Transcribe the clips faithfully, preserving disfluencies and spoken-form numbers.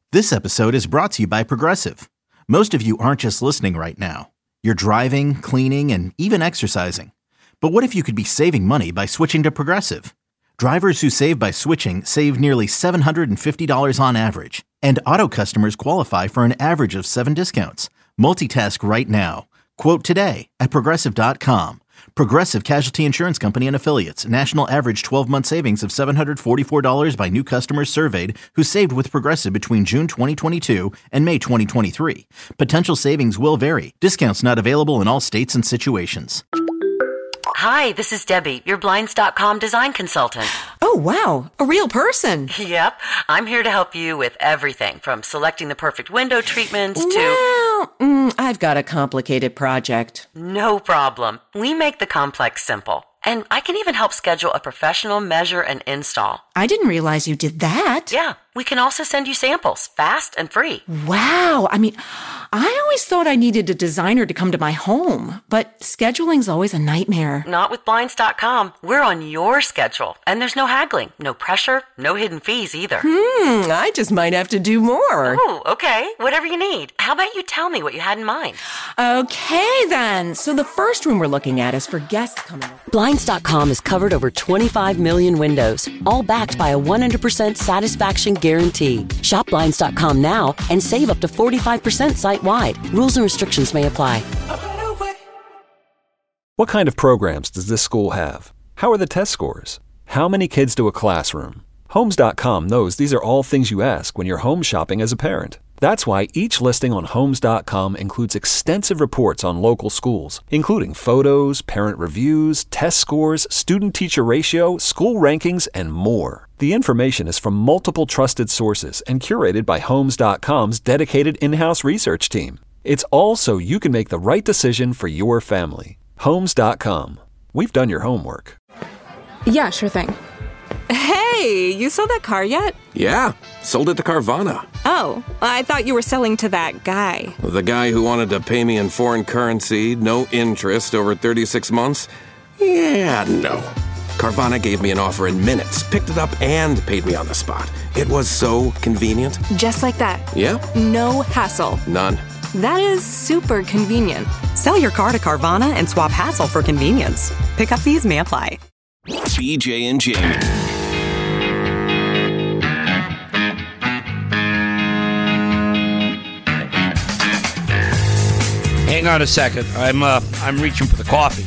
This episode is brought to you by Progressive. Most of you aren't just listening right now. You're driving, cleaning, and even exercising. But what if you could be saving money by switching to Progressive? Drivers who save by switching save nearly seven hundred fifty dollars on average. And auto customers qualify for an average of seven discounts. Multitask right now. Quote today at Progressive dot com. Progressive Casualty Insurance Company and Affiliates. National average twelve-month savings of seven hundred forty-four dollars by new customers surveyed who saved with Progressive between June twenty twenty-two and May twenty twenty-three. Potential savings will vary. Discounts not available in all states and situations. Hi, this is Debbie, your Blinds dot com design consultant. Oh, wow. A real person. Yep. I'm here to help you with everything from selecting the perfect window treatments to... Well, mm, I've got a complicated project. No problem. We make the complex simple. And I can even help schedule a professional measure and install. I didn't realize you did that. Yeah. We can also send you samples, fast and free. Wow. I mean, I always thought I needed a designer to come to my home, but scheduling's always a nightmare. Not with Blinds dot com. We're on your schedule, and there's no haggling, no pressure, no hidden fees either. Hmm, I just might have to do more. Oh, okay. Whatever you need. How about you tell me what you had in mind? Okay, then. So the first room we're looking at is for guests coming over. Blinds dot com has covered over twenty-five million windows, all backed by a one hundred percent satisfaction guarantee. Shop Blinds dot com now and save up to forty-five percent site-wide. Rules and restrictions may apply. What kind of programs does this school have? How are the test scores? How many kids do a classroom? Homes dot com knows these are all things you ask when you're home shopping as a parent. That's why each listing on Homes dot com includes extensive reports on local schools, including photos, parent reviews, test scores, student-teacher ratio, school rankings, and more. The information is from multiple trusted sources and curated by Homes dot com's dedicated in-house research team. It's all so you can make the right decision for your family. Homes dot com. We've done your homework. Yeah, sure thing. Hey, you sold that car yet? Yeah, sold it to Carvana. Oh, I thought you were selling to that guy. The guy who wanted to pay me in foreign currency, no interest, over thirty-six months? Yeah, no. Carvana gave me an offer in minutes, picked it up, and paid me on the spot. It was so convenient. Just like that. Yeah? No hassle. None. That is super convenient. Sell your car to Carvana and swap hassle for convenience. Pickup fees may apply. B J and Jamie. Hang on a second. I'm uh, I'm reaching for the coffee.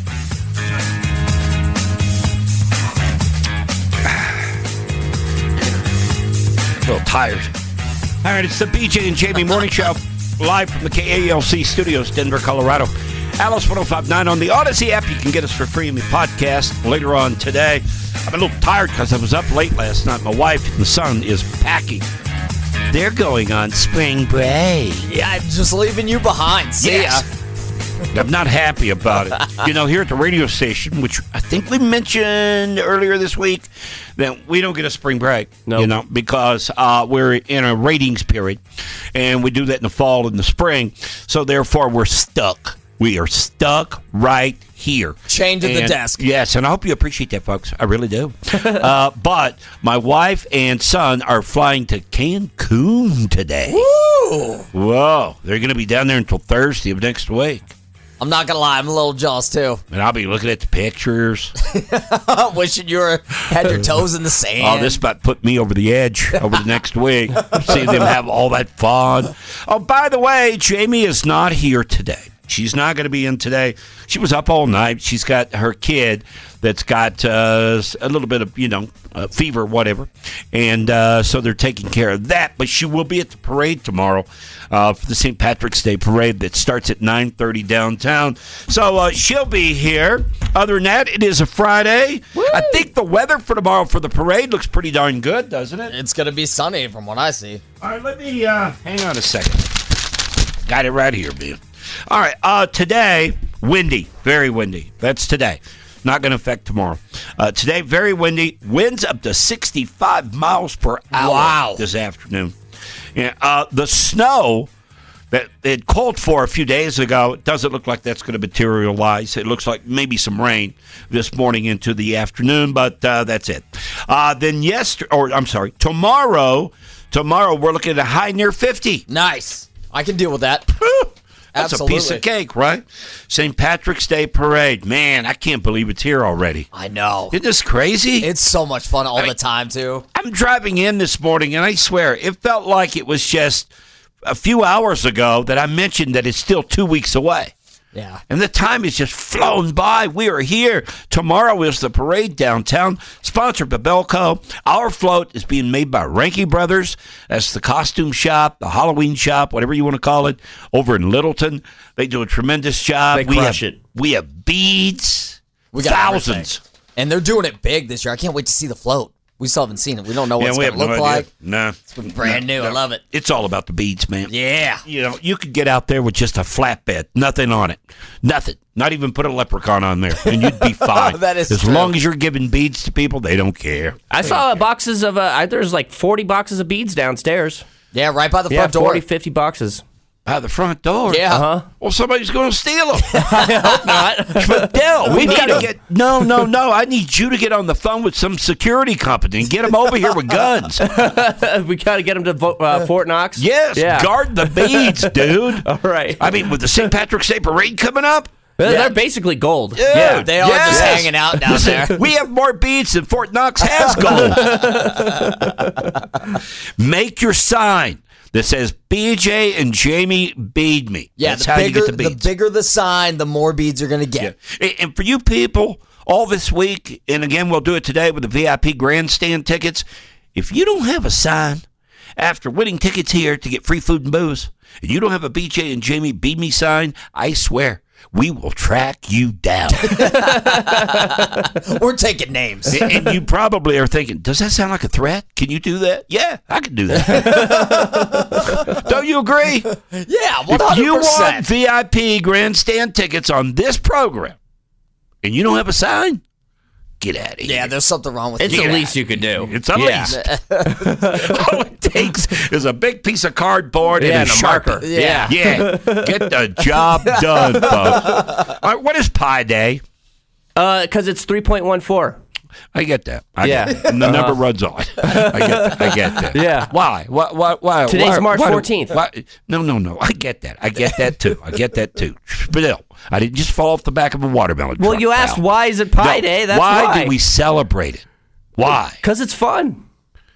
A little tired. All right, it's the B J and Jamie Morning Show, live from the K A L C studios, Denver, Colorado. Alice one oh five point nine on the Odyssey app. You can get us for free in the podcast later on today. I'm a little tired because I was up late last night. My wife and the son is packing. They're going on spring break. Yeah, I'm just leaving you behind. See yes. ya. I'm not happy about it. You know, here at the radio station, which I think we mentioned earlier this week, that we don't get a spring break. No, nope. You know, because uh, we're in a ratings period, and we do that in the fall and the spring. So therefore, we're stuck. We are stuck right here. Chained to and, the desk. Yes, and I hope you appreciate that, folks. I really do. uh, but my wife and son are flying to Cancun today. Woo! Whoa. They're going to be down there until Thursday of next week. I'm not going to lie. I'm a little jealous, too. And I'll be looking at the pictures. Wishing you were, had your toes in the sand. Oh, this about put me over the edge over the next week. Seeing them have all that fun. Oh, by the way, Jamie is not here today. She's not going to be in today. She was up all night. She's got her kid that's got uh, a little bit of, you know, uh, fever, whatever. And uh, so they're taking care of that. But she will be at the parade tomorrow uh, for the Saint Patrick's Day parade that starts at nine thirty downtown. So uh, she'll be here. Other than that, it is a Friday. Woo! I think the weather for tomorrow for the parade looks pretty darn good, doesn't it? It's going to be sunny from what I see. All right, let me uh, hang on a second. Got it right here, man. All right, uh, today, windy, very windy. That's today. Not going to affect tomorrow. Uh, today, very windy. Winds up to sixty-five miles per hour wow. this afternoon. Yeah, uh, the snow that it called for a few days ago, it doesn't look like that's going to materialize. It looks like maybe some rain this morning into the afternoon, but uh, that's it. Uh, then yesterday, or I'm sorry, tomorrow, Tomorrow, we're looking at a high near fifty. Nice. I can deal with that. That's Absolutely. a piece of cake, right? Saint Patrick's Day Parade. Man, I can't believe it's here already. I know. Isn't this crazy? It's so much fun all I mean, the time, too. I'm driving in this morning, and I swear, it felt like it was just a few hours ago that I mentioned that it's still two weeks away. Yeah. And the time has just flown by. We are here. Tomorrow is the parade downtown, sponsored by Belco. Our float is being made by Ranky Brothers. That's the costume shop, the Halloween shop, whatever you want to call it, over in Littleton. They do a tremendous job. They we crush have, it. We have beads, We got thousands. everything. And they're doing it big this year. I can't wait to see the float. We still haven't seen it. We don't know what Yeah, it's we going to have look no like. idea. No. It's brand new. No. I love it. It's all about the beads, man. Yeah. You know, you could get out there with just a flatbed, nothing on it. Nothing. Not even put a leprechaun on there, and you'd be fine. That is As true. long as you're giving beads to people, they don't care. I saw boxes of, uh, there's like forty boxes of beads downstairs. Yeah, right by the Yeah, front door. forty, fifty boxes. By the front door? Yeah. Uh-huh. Well, somebody's going to steal them. I hope not. But Dell, we, We need got to 'em. get... No, no, no. I need you to get on the phone with some security company and get them over here with guns. We got to get them to Vo- uh, Fort Knox. Yes, Yeah. guard the beads, dude. All right. I mean, with the Saint Patrick's Day Parade coming up... They're, they're basically gold. Yeah, Yeah, they are just hanging out down Listen, there. We have more beads than Fort Knox has gold. Make your sign that says B J and Jamie bead me. Yeah, That's the how bigger, you get the the beads. bigger the sign, the more beads you're going to get. Yeah. And- And for you people, all this week, and again, we'll do it today with the V I P grandstand tickets. If you don't have a sign after winning tickets here to get free food and booze, and you don't have a B J and Jamie bead me sign, I swear, we will track you down. We're taking names. and, and you probably are thinking, does that sound like a threat? Can you do that? Yeah, I can do that. Don't you agree? Yeah, one hundred percent. If you want V I P grandstand tickets on this program and you don't have a sign, get out of here. Yeah, there's something wrong with It's it. the least you could do. It's a Yeah. least. All it takes is a big piece of cardboard Yeah, and a, and a Sharpie. marker. Yeah. Yeah. Get the job done, folks. All right, what is Pi Day? Uh, because it's three point one four. I get that. I Yeah. get that. And the Uh-huh. number runs on. I get that. I get that. Yeah. Why? Why? Why? why Today's why, March why- fourteenth. Why, no, no, no. I get that. I get that too. I get that too. Still, I didn't just fall off the back of a watermelon. Well, truck, you asked pal. why is it Pi No, Day? That's why. why. do we celebrate it? Why? Because it's fun.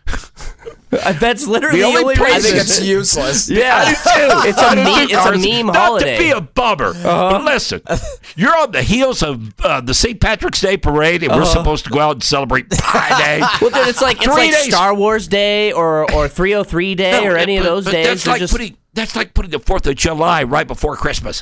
That's literally The the only only, place- I think reason. it's useless. Yeah, I do too. it's I a do meme. too, It's a Carson. meme Not holiday. to be a bummer, but listen, you're on the heels of uh, the Saint Patrick's Day parade, and we're supposed to go out and celebrate Pi Day. Well, dude, it's like it's Three like days. Star Wars Day or or three oh three Day No, or any but- of those but days. That's They're like just, putting that's like putting the Fourth of July right before Christmas.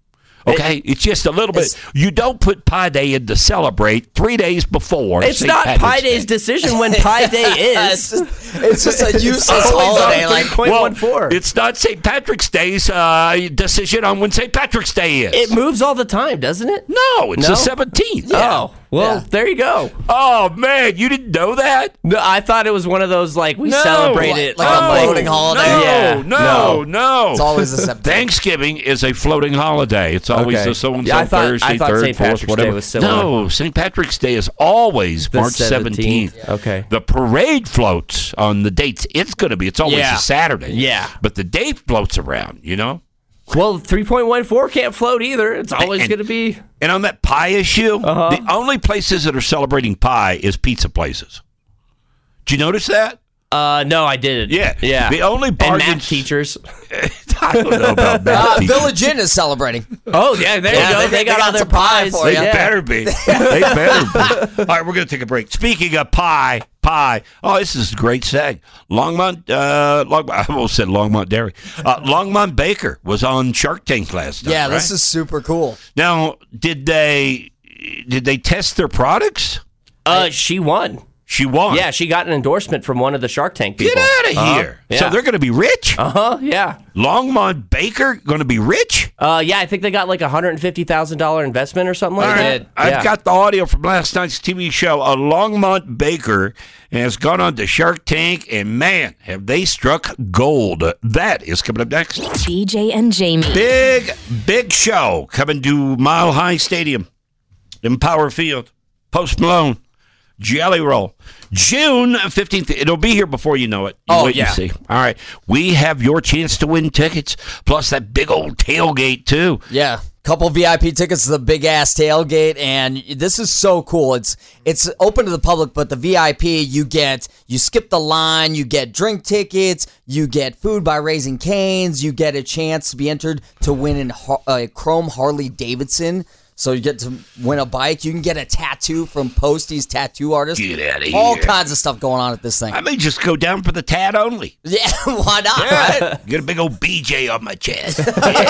Okay, it's just a little bit. It's- You don't put Pi Day in to celebrate three days before. it's Saint not Patrick's Pi Day. Day's decision when Pi Day it's, is. just, it's just a useless always holiday. on Like, three point one four. Well, it's not Saint Patrick's Day's uh, decision on when Saint Patrick's Day is. It moves all the time, doesn't it? no, it's No? the seventeenth. Oh, well, Yeah. there you go. Oh man, you didn't know that? No, I thought it was one of those like we No. celebrate Like- it like on, a like- floating holiday? No, Yeah. no, No. no. it's always the September. Thanksgiving is a floating holiday. It's always Okay. the so and Yeah, so I thought- Thursday, I thought third, Saint fourth, Patrick's whatever. Day was similar. No, Saint Patrick's Day is always The March seventeenth. seventeenth. Okay. The parade floats on the dates. It's going to be. It's always Yeah. a Saturday. Yeah. but the date floats around. You know. Well, three point one four can't float either. It's always And- going to be. And on that pie issue, Uh-huh. the only places that are celebrating pie is pizza places. Did you notice that? Uh, no, I didn't. Yeah. yeah. The only and bargains- math teachers. I don't know about that. Uh, Village Inn is celebrating. Oh yeah, there Yeah, you go. they- They, they got, got all their some pie pies. for They you. Yeah. better be. They better be. All right, we're going to take a break. Speaking of pie, pie. Oh, this is a great seg. Longmont, uh, Long, I almost said Longmont Dairy. Uh, Longmont Baker was on Shark Tank last night. Yeah, right? this is super cool. Now, did they did they test their products? Uh, she won. She won. Yeah, she got an endorsement from one of the Shark Tank people. Get out of Uh-huh. here. Yeah. So they're going to be rich? Uh huh. Yeah. Longmont Baker going to be rich? Uh, yeah. I think they got like a hundred and fifty thousand dollar investment or something like All that. right. I've Yeah. got the audio from last night's T V show. A Longmont Baker has gone on to Shark Tank, and man, have they struck gold. That is coming up next. B J and Jamie. Big, big show coming to Mile High Stadium in Power Field. Post Malone Jelly Roll. June fifteenth. It'll be here before you know it. You Oh, wait and yeah. see. All right. We have your chance to win tickets, plus that big old tailgate, too. Yeah. Couple V I P tickets to the big ass tailgate, and this is so cool. It's it's open to the public, but the V I P, you get you skip the line, you get drink tickets, you get food by Raising Cane's, you get a chance to be entered to win in a Chrome Harley Davidson. So you get to win a bike. You can get a tattoo from Posty's tattoo artist. Get out of All here. kinds of stuff going on at this thing. I may just go down for the tat only. Yeah, why not? Yeah. Right? Get a big old B J on my chest.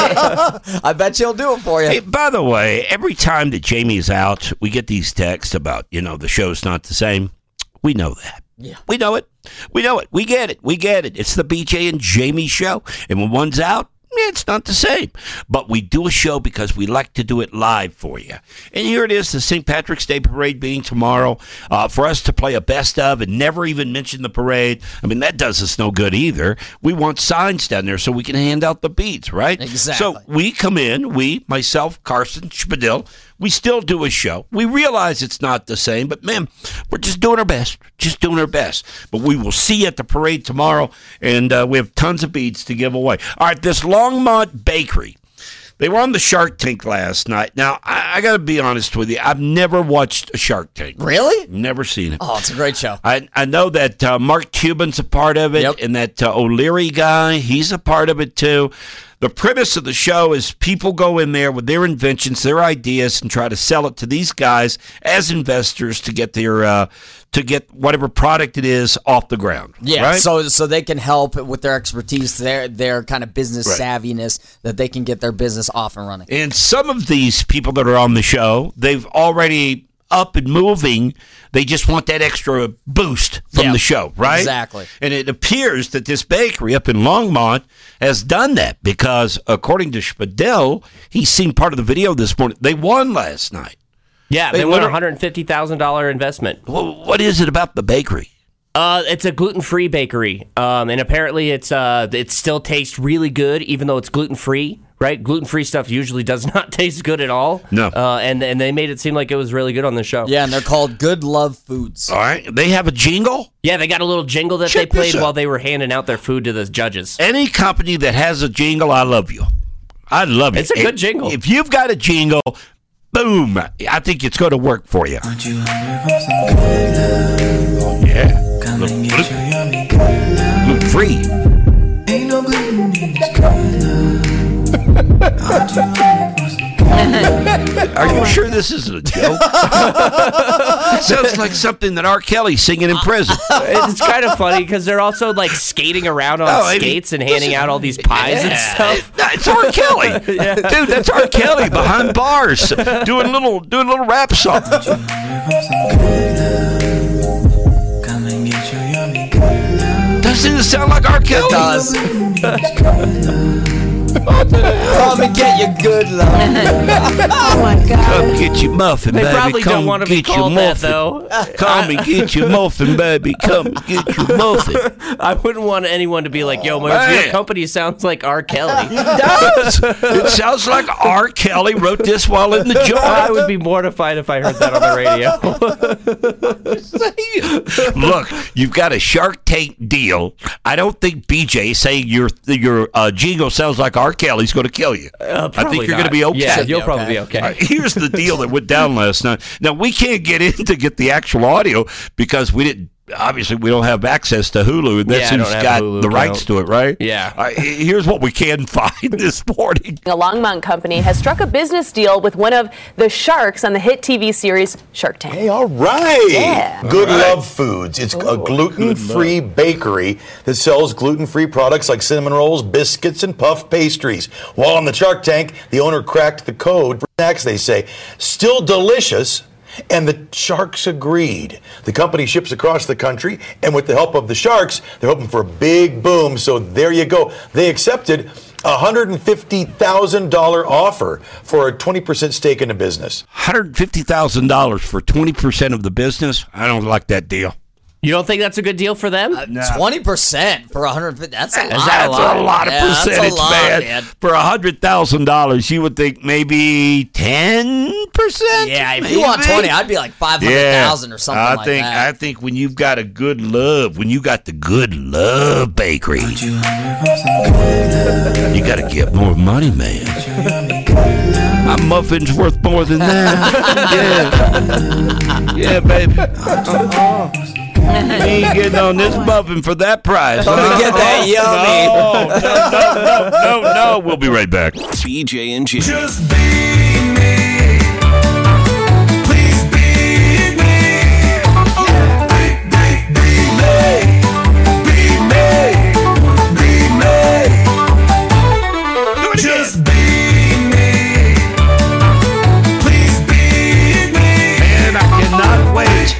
I bet she'll do it for you. Hey, by the way, every time that Jamie's out, we get these texts about, you know, the show's not the same. We know that. Yeah. We know it. We know it. We get it. We get it. It's the B J and Jamie show. And when one's out, yeah, it's not the same. But we do a show because we like to do it live for you. And here it is, the Saint Patrick's Day Parade being tomorrow. Uh, for us to play a best of and never even mention the parade, I mean, that does us no good either. We want signs down there so we can hand out the beads, right? Exactly. So we come in, we, myself, Carson, Spadil, we still do a show. We realize it's not the same, but, man, we're just doing our best. Just doing our best. But we will see you at the parade tomorrow, and uh, we have tons of beads to give away. All right, this Longmont Bakery. They were on the Shark Tank last night. Now, I, I got to be honest with you. I've never watched a Shark Tank. Really? Never seen it. Oh, it's a great show. I I know that uh, Mark Cuban's a part of it, Yep. and that uh, O'Leary guy, he's a part of it too. The premise of the show is people go in there with their inventions, their ideas, and try to sell it to these guys as investors to get their uh, to get whatever product it is off the ground. Yeah, right? so so they can help with their expertise, their their kind of business Right. savviness, that they can get their business off and running. And some of these people that are on the show, they've already up and moving. They just want that extra boost from Yeah, the show, right? exactly. And it appears that this bakery up in Longmont has done that because, according to Spadell, he's seen part of the video this morning. They won last night. Yeah, They they, won a literally- one hundred fifty thousand dollars investment. Well, what is it about the bakery? Uh, it's a gluten-free bakery, um, and apparently it's uh, it still tastes really good, even though it's gluten-free. Right, gluten-free stuff usually does not taste good at all. No, uh, and and they made it seem like it was really good on the show. Yeah, and they're called Good Love Foods. All right, they have a jingle. Yeah, they got a little jingle that Check they this played out. while they were handing out their food to the judges. Any company that has a jingle, I love you. I love it. It's a good If- jingle. If you've got a jingle, boom, I think it's going to work for you. Aren't you hungry for some good love? Yeah. Come and get Gluten- your yummy good love. Gluten-free. Ain't no gluten in this good love. Aren't you hungry for some good love? Are you sure this isn't a joke? It sounds like something that R. Kelly's singing in prison. It's kind of funny because they're also like skating around on Oh, I mean, skates and handing out all these pies and stuff. Yeah, It's R. Kelly, dude. That's R. Kelly behind bars doing little doing a little rap song. Aren't you hungry for some good love? Come and get your yummy good love. Doesn't it sound like R. Kelly? It does. Gluten in this good love. Come and get your good love. Oh my God. Come get your muffin, They baby. probably Come don't want to be get your called that, muffin. though. Come and get your muffin, baby. Come and get your muffin. I wouldn't want anyone to be like, yo, my Man. your company sounds like R. Kelly. It does. It sounds like R. Kelly wrote this while in the I jar. would be mortified if I heard that on the radio. Look, you've got a Shark Tank deal. I don't think B J saying your your uh, jingle sounds like R. Kelly's going to kill you. Uh, I think you're going to be okay. Yeah, Should be you'll probably okay. be okay. All right, here's the deal that went down last night. Now, we can't get in to get the actual audio because we didn't, obviously, we don't have access to Hulu, and that's Yeah, I who's don't have got a Hulu the rights account. to it, right? Yeah. All right, here's what we can find this morning. A Longmont company has struck a business deal with one of the sharks on the hit T V series Shark Tank. Hey, all right. Yeah. Good All right. Love Foods. It's a gluten-free bakery that sells gluten-free products like cinnamon rolls, biscuits, and puff pastries. While on the Shark Tank, the owner cracked the code for snacks, they say. Still delicious. And the sharks agreed. The company ships across the country, and with the help of the sharks, they're hoping for a big boom. So there you go. They accepted a one hundred fifty thousand dollars offer for a twenty percent stake in the business. one hundred fifty thousand dollars for twenty percent of the business? I don't like that deal. You don't think that's a good deal for them? Twenty percent for one hundred fifty. That's a lot. That's a lot, a lot of yeah, percentage, that's a lot, man. man. For a hundred thousand dollars, you would think maybe ten percent. Yeah, if you want twenty, I'd be like five hundred thousand or something I like think, that. I think when you've got a good love, when you got the good love bakery, you got to get more money, man. My muffin's worth more than that. yeah, yeah, baby. Uh-uh. You ain't getting on this muffin for that price. Let me get that yummy. No, no, no, no, no, no. We'll be right back. B J and Jamie. Just be me. Please be me. Be, be, be me. Be me. Be me. Just be me. Please be me. Man, I cannot wait.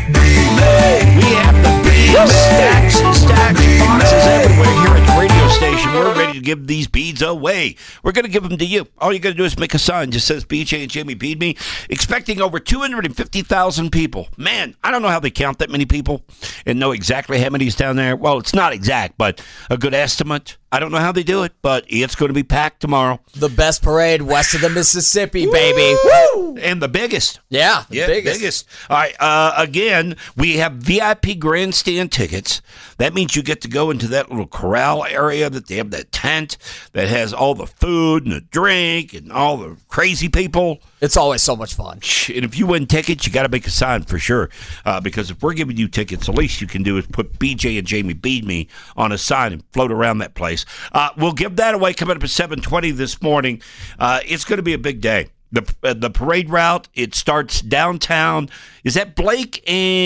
We have the beads, stacks and stacks, boxes everywhere here at the radio station. We're ready to give these beads away. We're going to give them to you. All you got to do is make a sign. Just says B J and Jamie Bead Me. Expecting over two hundred fifty thousand people. Man, I don't know how they count that many people and know exactly how many's down there. Well, it's not exact, but a good estimate. I don't know how they do it, but it's going to be packed tomorrow. The best parade west of the Mississippi, baby. Woo! And the biggest. Yeah, the yeah, biggest. biggest. All right. Uh, again, we have V I P grandstand tickets. That means you get to go into that little corral area that they have that tent that has all the food and the drink and all the crazy people. It's always so much fun. And if you win tickets, you got to make a sign for sure. Uh, because if we're giving you tickets, the least you can do is put B J and Jamie Bead Me on a sign and float around that place. Uh, we'll give that away coming up at seven twenty this morning. Uh, it's going to be a big day. The uh, the parade route, it starts downtown. Is that Blake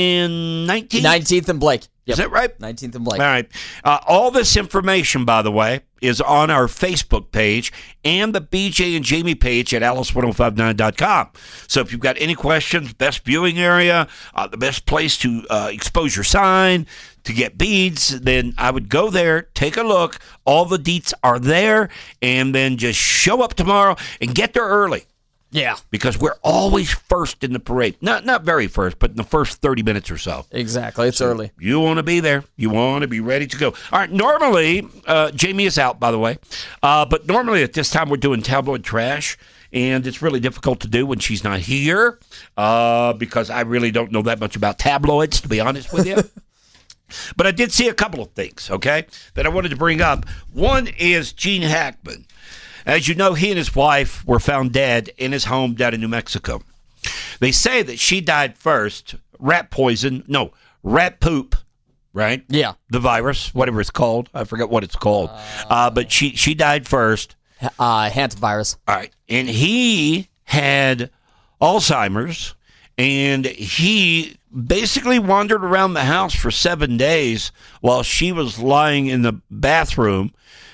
and nineteenth? nineteenth and Blake. Yep. Is that right? nineteenth and Blake. All right. Uh, all this information, by the way, is on our Facebook page and the B J and Jamie page at alice ten fifty-nine dot com. So if you've got any questions, best viewing area, uh, the best place to uh, expose your sign, to get beads, then I would go there, take a look. All the deets are there, and then just show up tomorrow and get there early. Yeah. Because we're always first in the parade. Not not very first, but in the first thirty minutes or so. Exactly. It's so early. You want to be there. You want to be ready to go. All right. Normally, uh, Jamie is out, by the way. Uh, but normally at this time, we're doing tabloid trash. And it's really difficult to do when she's not here uh, because I really don't know that much about tabloids, to be honest with you. But I did see a couple of things, okay, that I wanted to bring up. One is Gene Hackman. As you know, he and his wife were found dead in his home down in New Mexico. They say that she died first, rat poison, no, rat poop, right? Yeah. The virus, whatever it's called. I forget what it's called. Uh, uh, but she, she died first. Uh, hantavirus. All right. And he had Alzheimer's, and he basically wandered around the house for seven days while she was lying in the bathroom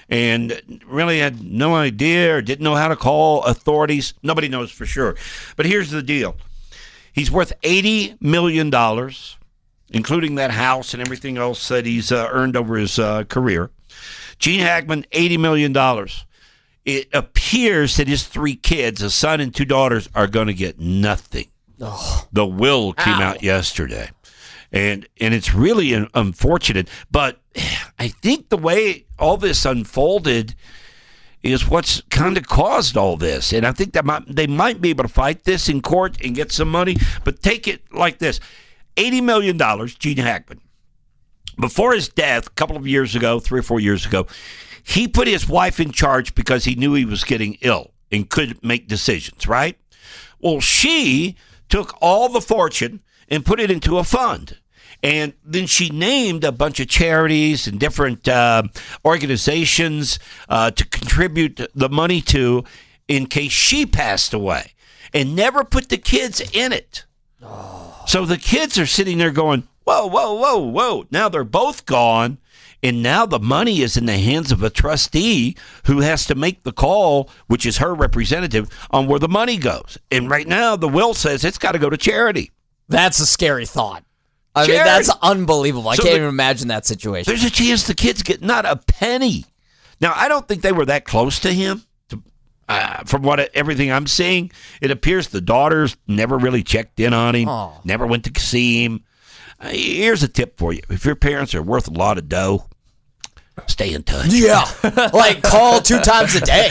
and really had no idea or didn't know how to call authorities. Nobody knows for sure. But here's the deal. He's worth eighty million dollars, including that house and everything else that he's uh, earned over his uh, career. Gene Hackman, eighty million dollars. It appears that his three kids, a son and two daughters, are going to get nothing. Oh. The will came Ow. out yesterday. And and it's really un- unfortunate. But I think the way all this unfolded is what's kind of caused all this. And I think that might, they might be able to fight this in court and get some money. But take it like this. eighty million dollars, Gene Hackman. Before his death, a couple of years ago, three or four years ago, he put his wife in charge because he knew he was getting ill and couldn't make decisions, right? Well, she took all the fortune and put it into a fund. And then she named a bunch of charities and different uh, organizations uh, to contribute the money to in case she passed away, and never put the kids in it. Oh. So the kids are sitting there going, whoa, whoa, whoa, whoa. Now they're both gone. And now the money is in the hands of a trustee who has to make the call, which is her representative, on where the money goes. And right now, the will says it's got to go to charity. That's a scary thought. I charity. mean, that's unbelievable. I so can't the, even imagine that situation. There's a chance the kids get not a penny. Now, I don't think they were that close to him. To, uh, from what everything I'm seeing, it appears the daughters never really checked in on him, oh. never went to see him. Uh, here's a tip for you. If your parents are worth a lot of dough, stay in touch. Yeah. Like, call two times a day.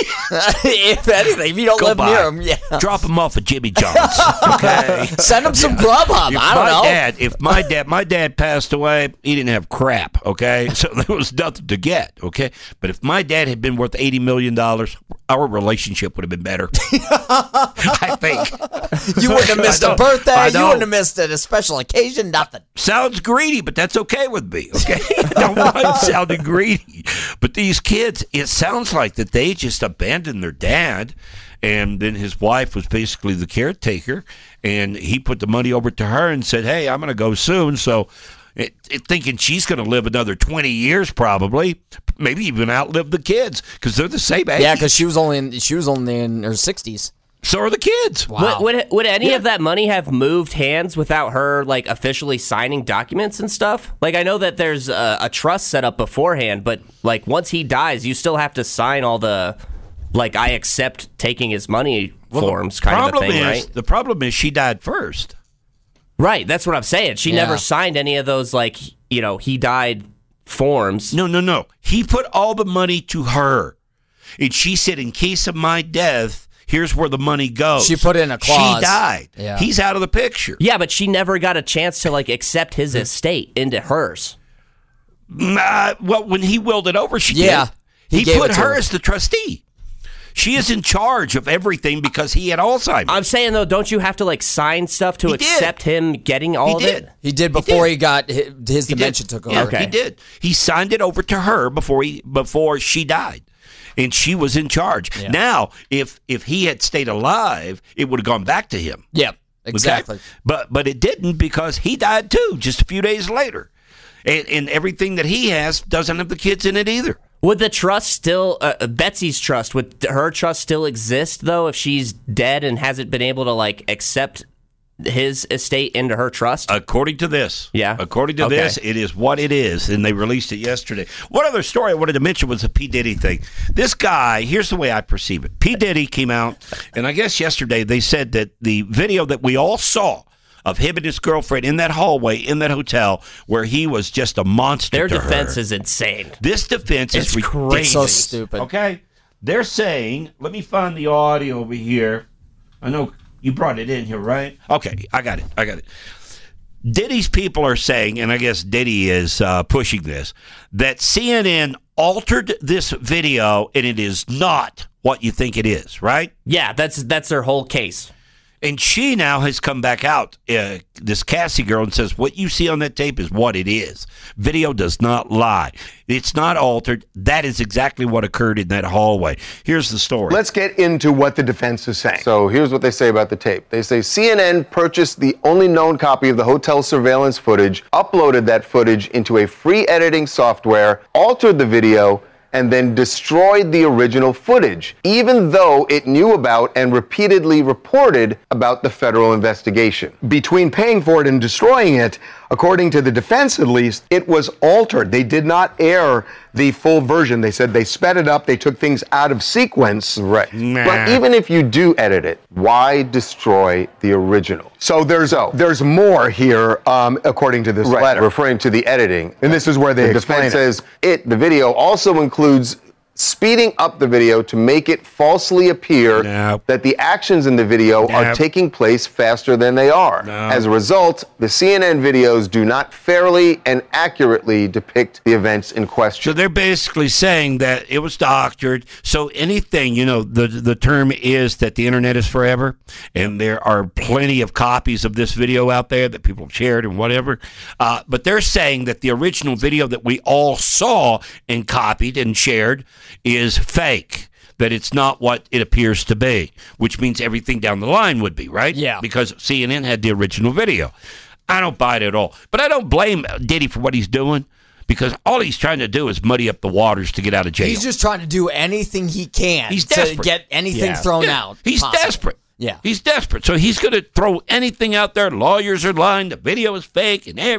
If anything, if you don't Go live by. near them, yeah. Drop them off at Jimmy John's. Okay. Send them some Grubhub. If I don't my know. Dad, if my dad, my dad passed away, he didn't have crap. Okay, so there was nothing to get. Okay, but if my dad had been worth eighty million dollars, our relationship would have been better. I think You wouldn't have missed I know. a birthday. I You know. wouldn't have missed a special occasion. Nothing. Sounds greedy, but that's okay with me. Okay, I don't mind sounding greedy, but these kids, it sounds like that they just abandoned their dad, and then his wife was basically the caretaker, and he put the money over to her and said, "Hey, I'm going to go soon." So, it, it, thinking she's going to live another twenty years, probably, maybe even outlive the kids because they're the same age. Yeah, because she was only in, she was only in her sixties. So are the kids. Wow. Would, would would any Yeah. of that money have moved hands without her like officially signing documents and stuff? Like I know that there's a, a trust set up beforehand, but like once he dies, you still have to sign all the like I accept taking his money Well, forms the kind of a problem thing, is, right? The problem is she died first. Right, that's what I'm saying. She Yeah. never signed any of those like you know he died forms. No, no, no. He put all the money to her, and she said, "In case of my death, here's where the money goes." She put in a clause. She died. Yeah. He's out of the picture. Yeah, but she never got a chance to like accept his estate into hers. Uh, well, when he willed it over, she Yeah, did. he He, gave put it to her her. as the trustee. She is in charge of everything because he had Alzheimer's. I'm saying though, don't you have to like sign stuff to He did. accept him getting all He of did. it? He did before he, did. got his, his He dementia did. took Yeah, over. He did. He signed it over to her before he before she died, and she was in charge. Yeah. Now, if if he had stayed alive, it would have gone back to him. Yep, Okay? exactly. But but it didn't because he died too, just a few days later, and, and everything that he has doesn't have the kids in it either. Would the trust still, uh, Betsy's trust, would her trust still exist though if she's dead and hasn't been able to like accept his estate into her trust? According to this. Yeah. According to Okay. this, it is what it is, and they released it yesterday. One other story I wanted to mention was the P. Diddy thing. This guy, here's the way I perceive it. P. Diddy came out, and I guess yesterday they said that the video that we all saw of him and his girlfriend in that hallway in that hotel where he was just a monster Their to defense her. is insane. This defense It's is ridiculous. crazy. It's so stupid. Okay? They're saying, let me find the audio over here. I know you brought it in here, right? Okay, I got it. I got it. Diddy's people are saying, and I guess Diddy is uh, pushing this, that C N N altered this video and it is not what you think it is, right? Yeah, that's that's their whole case. And she now has come back out, uh, this Cassie girl, and says, what you see on that tape is what it is. Video does not lie. It's not altered. That is exactly what occurred in that hallway. Here's the story. Let's get into what the defense is saying. So here's what they say about the tape. They say C N N purchased the only known copy of the hotel surveillance footage, uploaded that footage into a free editing software, altered the video, and then destroyed the original footage, even though it knew about and repeatedly reported about the federal investigation. Between paying for it and destroying it, according to the defense at least, it was altered. They did not air the full version. They said they sped it up, they took things out of sequence. Right. Nah. But even if you do edit it, why destroy the original? So there's so, there's more here, um, according to this right, letter. Referring to the editing. And this is where they the explain defense it. says it, the video also includes speeding up the video to make it falsely appear No. that the actions in the video No. are taking place faster than they are. No. As a result, the C N N videos do not fairly and accurately depict the events in question. So they're basically saying that it was doctored. So anything, you know, the the term is that the internet is forever, and there are plenty of copies of this video out there that people have shared and whatever. Uh, but they're saying that the original video that we all saw and copied and shared is fake. That it's not what it appears to be, which means everything down the line would be, right? Yeah. Because C N N had the original video. I don't buy it at all. But I don't blame Diddy for what he's doing, because all he's trying to do is muddy up the waters to get out of jail. He's just trying to do anything he can He's to desperate. get anything Yeah. thrown Yeah, out. He's possible. desperate. Yeah. He's desperate. So he's going to throw anything out there. Lawyers are lying. The video is fake. And every,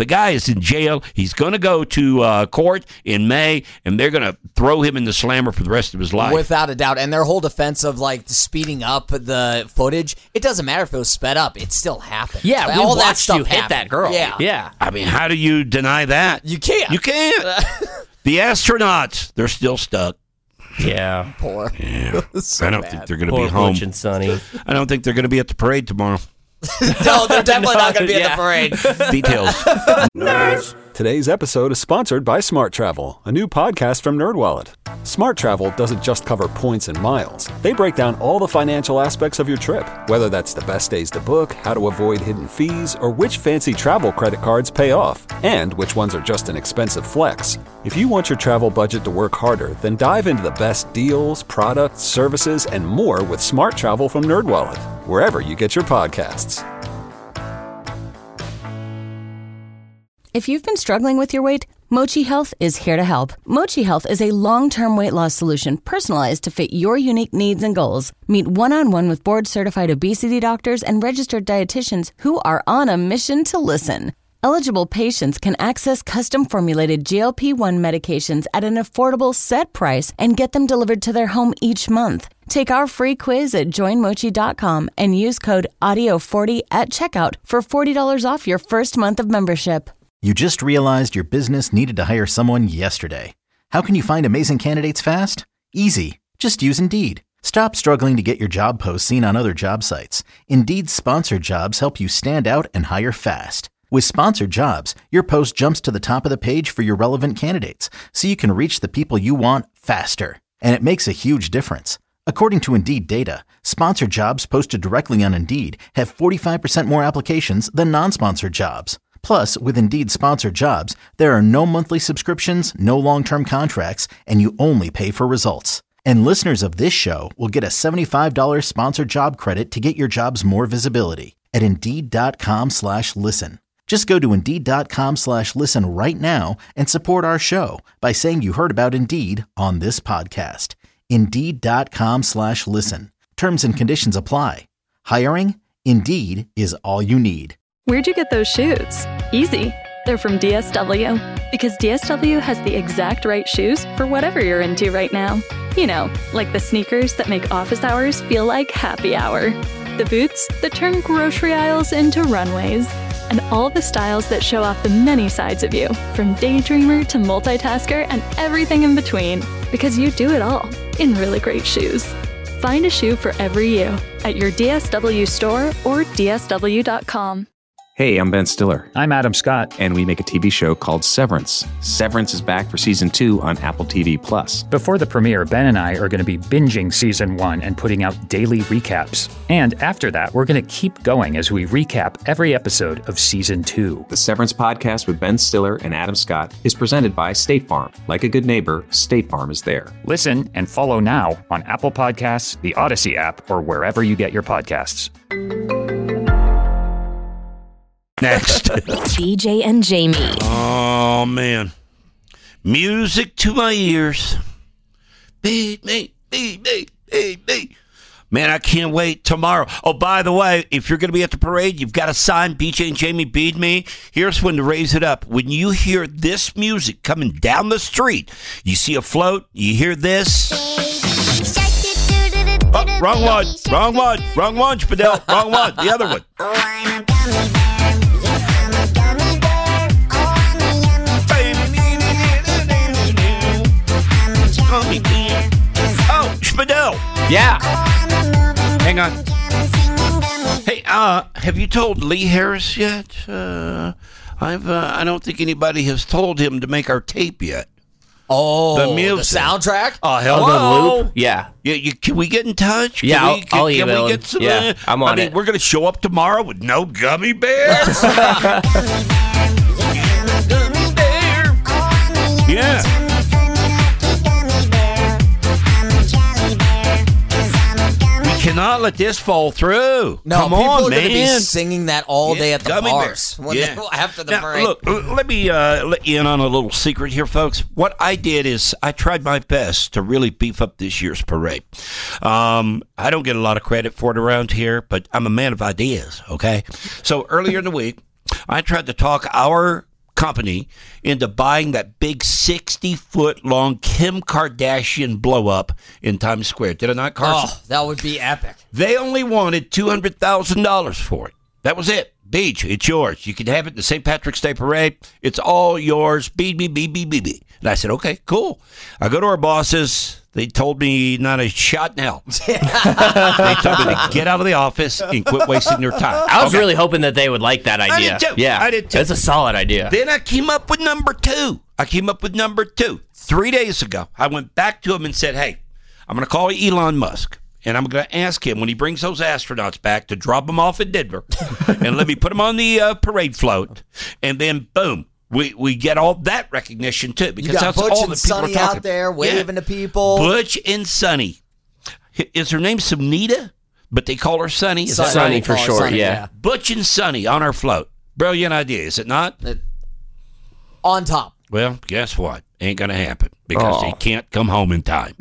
The guy is in jail. He's going to go to uh, court in May, and they're going to throw him in the slammer for the rest of his life. Without a doubt. And their whole defense of like speeding up the footage, it doesn't matter if it was sped up. It still happened. Yeah, Like, we all that watched stuff you hit happened. that girl. Yeah. Yeah. I mean, how do you deny that? You can't. You can't. The astronauts, they're still stuck. Yeah. Poor. Yeah. So I don't bad. think they're going to Poor be home. Butch and Sonny. I don't think they're going to be at the parade tomorrow. No, they're definitely not going to be Yeah. at the parade. Details. Nerds. Today's episode is sponsored by Smart Travel, a new podcast from NerdWallet. Smart Travel doesn't just cover points and miles. They break down all the financial aspects of your trip, whether that's the best days to book, how to avoid hidden fees, or which fancy travel credit cards pay off, and which ones are just an expensive flex. If you want your travel budget to work harder, then dive into the best deals, products, services, and more with Smart Travel from NerdWallet, wherever you get your podcasts. If you've been struggling with your weight, Mochi Health is here to help. Mochi Health is a long-term weight loss solution personalized to fit your unique needs and goals. Meet one-on-one with board-certified obesity doctors and registered dietitians who are on a mission to listen. Eligible patients can access custom-formulated G L P one medications at an affordable set price and get them delivered to their home each month. Take our free quiz at join mochi dot com and use code audio forty at checkout for forty dollars off your first month of membership. You just realized your business needed to hire someone yesterday. How can you find amazing candidates fast? Easy. Just use Indeed. Stop struggling to get your job post seen on other job sites. Indeed's sponsored jobs help you stand out and hire fast. With sponsored jobs, your post jumps to the top of the page for your relevant candidates, so you can reach the people you want faster. And it makes a huge difference. According to Indeed data, sponsored jobs posted directly on Indeed have forty-five percent more applications than non-sponsored jobs. Plus, with Indeed sponsored jobs, there are no monthly subscriptions, no long-term contracts, and you only pay for results. And listeners of this show will get a seventy-five dollars sponsored job credit to get your jobs more visibility at Indeed.com slash listen. Just go to Indeed.com slash listen right now and support our show by saying you heard about Indeed on this podcast. Indeed.com slash listen. Terms and conditions apply. Hiring? Indeed is all you need. Where'd you get those shoes? Easy. They're from D S W. Because D S W has the exact right shoes for whatever you're into right now. You know, like the sneakers that make office hours feel like happy hour. The boots that turn grocery aisles into runways. And all the styles that show off the many sides of you, from daydreamer to multitasker and everything in between. Because you do it all in really great shoes. Find a shoe for every you at your D S W store or D S W dot com. Hey, I'm Ben Stiller. I'm Adam Scott. And we make a T V show called Severance. Severance is back for season two on Apple T V Plus. Before the premiere, Ben and I are going to be binging season one and putting out daily recaps. And after that, we're going to keep going as we recap every episode of season two. The Severance podcast with Ben Stiller and Adam Scott is presented by State Farm. Like a good neighbor, State Farm is there. Listen and follow now on Apple Podcasts, the Odyssey app, or wherever you get your podcasts. Next. B J and Jamie. Oh, man. Music to my ears. Beat me, beat me, beat me. Man, I can't wait tomorrow. Oh, by the way, if you're going to be at the parade, you've got to sign B J and Jamie Beat Me. Here's when to raise it up. When you hear this music coming down the street, you see a float, you hear this. Oh, wrong one, wrong one, wrong one, Spadell, wrong one, the other one. Oh, Spadell. Yeah. Hang on. Hey, uh, have you told Lee Harris yet? Uh, I've, uh, I don't think anybody has told him to make our tape yet. Oh, the music, the soundtrack. Oh, hell no! Loop? Yeah, yeah. You, can we get in touch? Can yeah, we, can, I'll, I'll can email we him. get some? Yeah, uh, I'm on I mean, it. We're gonna show up tomorrow with no gummy bears. Gummy bear. Yeah. Cannot let this fall through. No, Come people on, are man. going to be singing that all yeah, day at the Gummy bars Bear. when Yeah. they, after the now, parade. Look, let me uh, let you in on a little secret here, folks. What I did is I tried my best to really beef up this year's parade. Um, I don't get a lot of credit for it around here, but I'm a man of ideas, okay? So earlier in the week, I tried to talk our company into buying that big sixty-foot-long Kim Kardashian blow-up in Times Square. Did I not, Carson? Oh, that would be epic. They only wanted two hundred thousand dollars for it. That was it. Beach, it's yours. You can have it in the Saint Patrick's Day Parade. It's all yours. Beep, beep, beep, beep, beep, beep. And I said, okay, cool. I go to our bosses. They told me not a shot in hell. They told me to get out of the office and quit wasting their time. I was Okay. really hoping that they would like that idea. I did too. Yeah, I did too. It's a solid idea. Then I came up with number two. I came up with number two. Three days ago, I went back to him and said, hey, I'm going to call Elon Musk. And I'm going to ask him when he brings those astronauts back to drop them off at Denver and let me put them on the uh, parade float. And then, boom, we, we get all that recognition, too. Because You got that's Butch all and that people Sonny are talking. out there waving Yeah. to people. Butch and Sonny. Is her name Sunita? But they call her Sonny? Is that Sonny right? for short, Sonny, yeah. yeah. Butch and Sonny on our float. Brilliant idea, is it not? On top. Well, guess what? Ain't going to happen because Oh. they can't come home in time.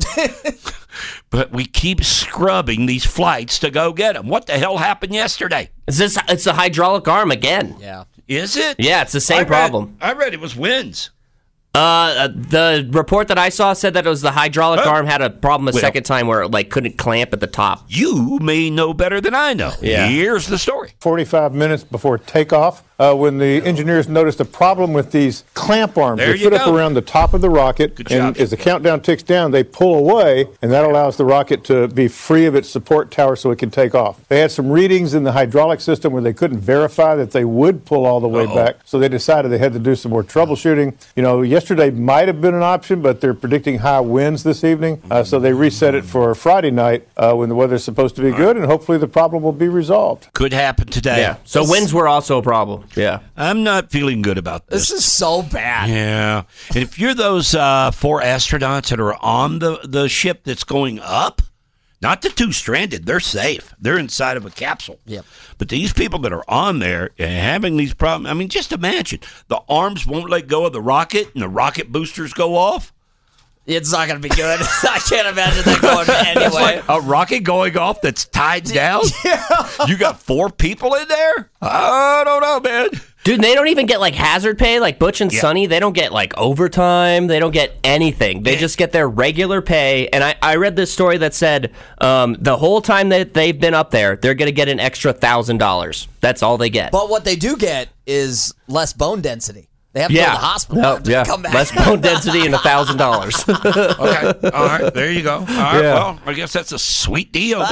But we keep scrubbing these flights to go get them. What the hell happened yesterday? Is this? It's a hydraulic arm again. Yeah. Is it? Yeah, it's the I same read- problem. I read it was winds. Uh, the report that I saw said that it was the hydraulic Huh? arm had a problem a Well- second time where it like couldn't clamp at the top. You may know better than I know. Yeah. Here's the story. forty-five minutes before takeoff, uh, when the engineers noticed a problem with these clamp arms. There they you fit up go. around the top of the rocket, Good and job. as the countdown ticks down, they pull away, and that allows the rocket to be free of its support tower so it can take off. They had some readings in the hydraulic system where they couldn't verify that they would pull all the way Uh-oh. back, so they decided they had to do some more troubleshooting. You know, yesterday might have been an option, but they're predicting high winds this evening, uh, so they reset it for Friday night uh, when the weather's supposed to be good, and hopefully the problem will be resolved. Could happen today. Yeah. So winds were also a problem. Yeah. I'm not feeling good about this. This is so bad. Yeah. And if you're those uh, four astronauts that are on the, the ship that's going up, not the two stranded, they're safe. They're inside of a capsule. Yep. But these people that are on there and having these problems, I mean, just imagine the arms won't let go of the rocket and the rocket boosters go off. It's not going to be good. I can't imagine that going anyway. It's like a rocket going off that's tied down. Yeah. You got four people in there? I don't know, man. Dude, they don't even get like hazard pay like Butch and Yeah. Sonny. They don't get like overtime. They don't get anything. They just get their regular pay. And I, I read this story that said um, the whole time that they've been up there, they're going to get an extra one thousand dollars. That's all they get. But what they do get is less bone density. They have to go to the hospital No, after yeah. they come back. Less bone density and one thousand dollars. Okay. All right. There you go. All right. Yeah. Well, I guess that's a sweet deal.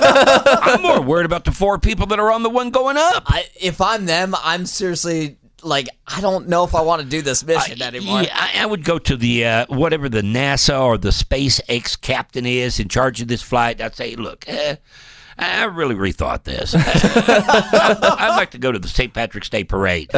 I'm more worried about the four people that are on the one going up. I, if I'm them, I'm seriously like, I don't know if I want to do this mission anymore. Yeah, I, I would go to the uh, whatever the NASA or the SpaceX captain is in charge of this flight. I'd say, look, eh, I really rethought this. I'd like to go to the Saint Patrick's Day Parade.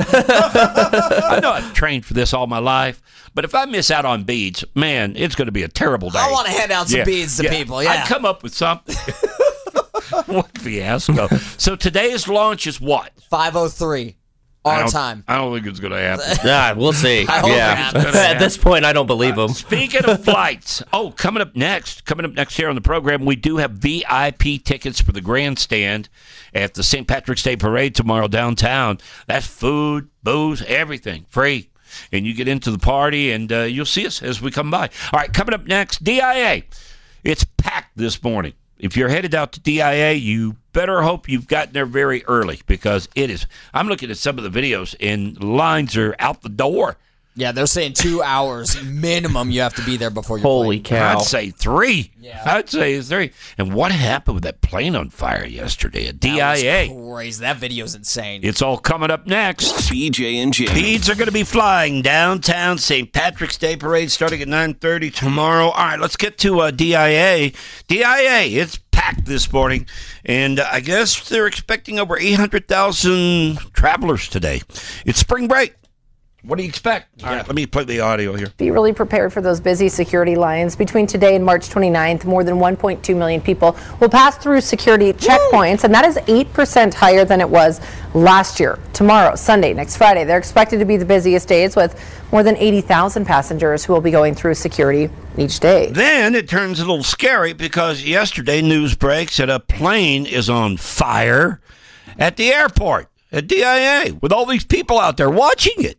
I know I've trained for this all my life, but if I miss out on beads, man, it's going to be a terrible day. I want to hand out some Yeah, beads to yeah. people. Yeah. I'd come up with something. What a fiasco. So today's launch is what? five oh three I our don't- time. I don't think it's going to happen. Yeah, we'll see. I hope it Yeah. happens. At this point, I don't believe them. Speaking of flights, oh, coming up next, coming up next here on the program, we do have V I P tickets for the grandstand at the Saint Patrick's Day Parade tomorrow downtown. That's food, booze, everything free. And you get into the party, and uh, you'll see us as we come by. All right, coming up next, D I A. It's packed this morning. If you're headed out to D I A, you better hope you've gotten there very early because it is. I'm looking at some of the videos, and lines are out the door. Yeah, they're saying two hours minimum you have to be there before you Holy cow. I'd say three. Yeah. I'd say three. And what happened with that plane on fire yesterday at D I A? That was crazy. That video's insane. It's all coming up next. B J and Jamie. Beads are going to be flying downtown Saint Patrick's Day Parade starting at nine thirty tomorrow. All right, let's get to uh, D I A. D I A, it's packed this morning, and uh, I guess they're expecting over eight hundred thousand travelers today. It's spring break. What do you expect? All right, let me play the audio here. Be really prepared for those busy security lines. Between today and March twenty-ninth, more than one point two million people will pass through security checkpoints, and that is eight percent higher than it was last year. Tomorrow, Sunday, next Friday, they're expected to be the busiest days with more than eighty thousand passengers who will be going through security each day. Then it turns a little scary because yesterday news breaks that a plane is on fire at the airport at D I A with all these people out there watching it.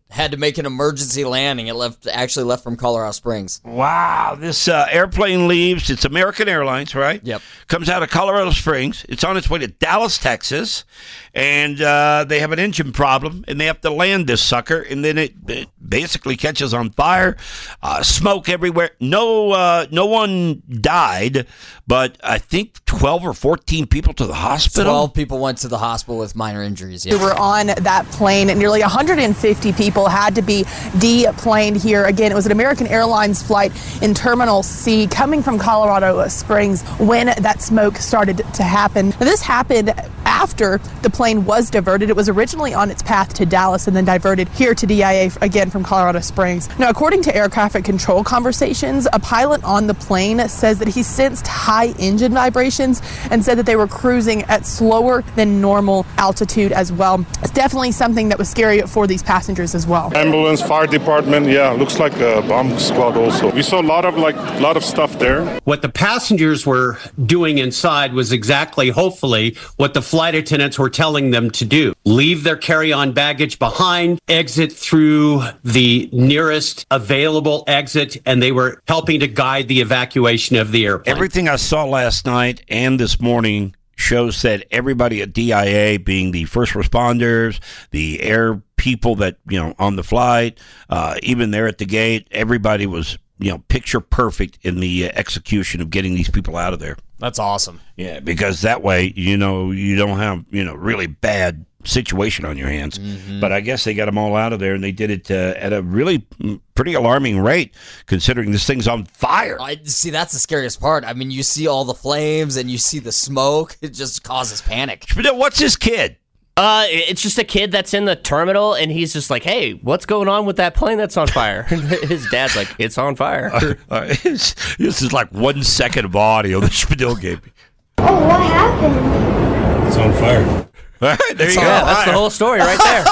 Had to make an emergency landing. It left actually left from Colorado Springs. Wow, this uh, airplane leaves. It's American Airlines, right? Yep. Comes out of Colorado Springs. It's on its way to Dallas, Texas, and uh, they have an engine problem, and they have to land this sucker, and then it, it basically catches on fire, uh, smoke everywhere. No, uh, no one died, but I think twelve or fourteen people to the hospital. Twelve people went to the hospital with minor injuries. Yeah. We were on that plane. Nearly one hundred fifty people had to be deplaned here. Again, it was an American Airlines flight in Terminal C coming from Colorado Springs when that smoke started to happen. Now, this happened after the plane was diverted. It was originally on its path to Dallas and then diverted here to D I A again from Colorado Springs. Now, according to air traffic control conversations, a pilot on the plane says that he sensed high engine vibrations and said that they were cruising at slower than normal altitude as well. It's definitely something that was scary for these passengers as well. Ambulance, fire department, yeah, looks like a bomb squad also. We saw a lot of like a lot of stuff there. What the passengers were doing inside was exactly, hopefully, what the flight attendants were telling them to do. Leave their carry-on baggage behind, exit through the nearest available exit, and they were helping to guide the evacuation of the airplane. Everything I saw last night and this morning shows that everybody at D I A, being the first responders, the air people that, you know, on the flight, uh, even there at the gate, everybody was, you know, picture perfect in the uh, execution of getting these people out of there. That's awesome. Yeah, because that way, you know, you don't have, you know, really bad situation on your hands. Mm-hmm. But I guess they got them all out of there, and they did it uh, at a really mm, pretty alarming rate, considering this thing's on fire. I see. That's the scariest part. I mean, you see all the flames and you see the smoke. It just causes panic. What's this kid? Uh, it's just a kid that's in the terminal, and he's just like, "Hey, what's going on with that plane that's on fire?" His dad's like, "It's on fire." Uh, uh, this is like one second of audio that Spadil gave me. Oh, what happened? It's on fire. All right, there It's you on- go. yeah, that's the whole story right there.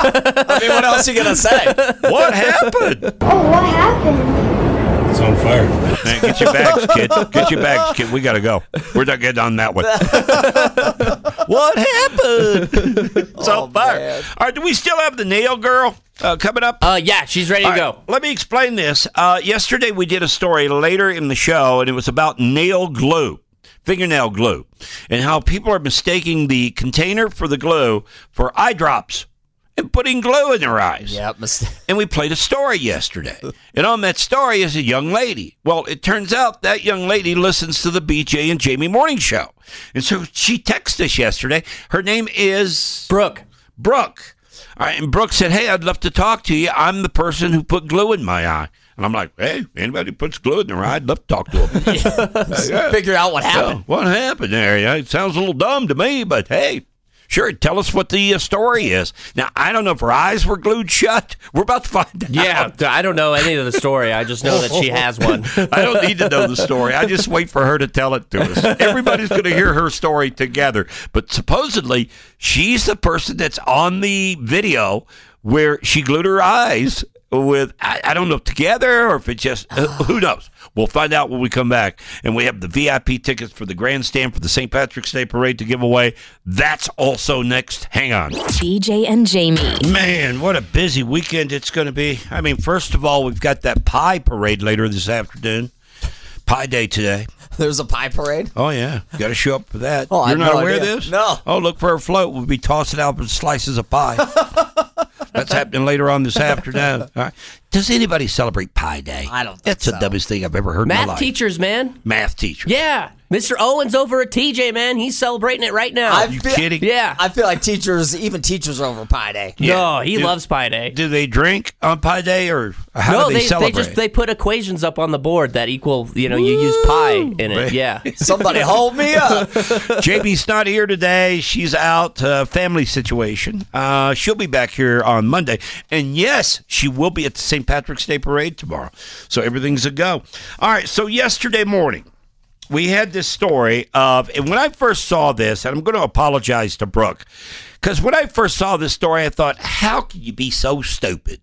I mean, what else are you going to say? What happened? Oh, what happened? It's on fire. Man, get your bags, kid. Get your bags, kid. We got to go. We're not getting on that one. What happened? It's Oh, on fire. man. All right, do we still have the nail girl uh, coming up? Uh, yeah, she's ready to All go. right, let me explain this. Uh, yesterday we did a story later in the show, and it was about nail glue, fingernail glue, and how people are mistaking the container for the glue for eye drops and putting glue in their eyes. Yep. And we played a story yesterday. And on that story is a young lady. Well, it turns out that young lady listens to the B J and Jamie Morning Show. And so she texted us yesterday. Her name is... Brooke. Brooke. All right, and Brooke said, "Hey, I'd love to talk to you. I'm the person who put glue in my eye." And I'm like, "Hey, anybody who puts glue in their eye, I'd love to talk to them." Yeah. Figure out what happened. So, what happened there? Yeah, it sounds a little dumb to me, but hey, sure, tell us what the uh, story is. Now, I don't know if her eyes were glued shut. We're about to find out. Yeah, I don't know any of the story. I just know that she has one. I don't need to know the story. I just wait for her to tell it to us. Everybody's going to hear her story together. But supposedly, she's the person that's on the video where she glued her eyes with, I, I don't know, together or if it just, uh, who knows? We'll find out when we come back. And we have the V I P tickets for the grandstand for the Saint Patrick's Day Parade to give away. That's also next. Hang on. B J and Jamie. Man, what a busy weekend it's going to be. I mean, first of all, we've got that pie parade later this afternoon. Pie Day today. There's a pie parade? Oh, yeah. Got to show up for that. Oh, I You're had not no aware idea. of this? No. Oh, look for a float. We'll be tossing out slices of pie. That's happening later on this afternoon. All right. Does anybody celebrate Pie Day? I don't think That's so. the dumbest thing I've ever heard in my Math life. teachers, man. Math teacher. Yeah. Mister Owens over at T J, man. He's celebrating it right now. I You feel, kidding? Yeah. I feel like teachers, even teachers are over Pie Day. No, he Do- loves Pie Day. Do they drink on Pie Day or how no, do they, they, celebrate? they just they put equations up on the board that equal, you know, you use pi in it. Yeah. Somebody hold me up. J B's not here today. She's out, uh, family situation. Uh, she'll be back here on Monday. And yes, she will be at the Saint Patrick's Day Parade tomorrow. So everything's a go. All right, so yesterday morning, we had this story of, and when I first saw this, and I'm going to apologize to Brooke, because when I first saw this story, I thought, how can you be so stupid?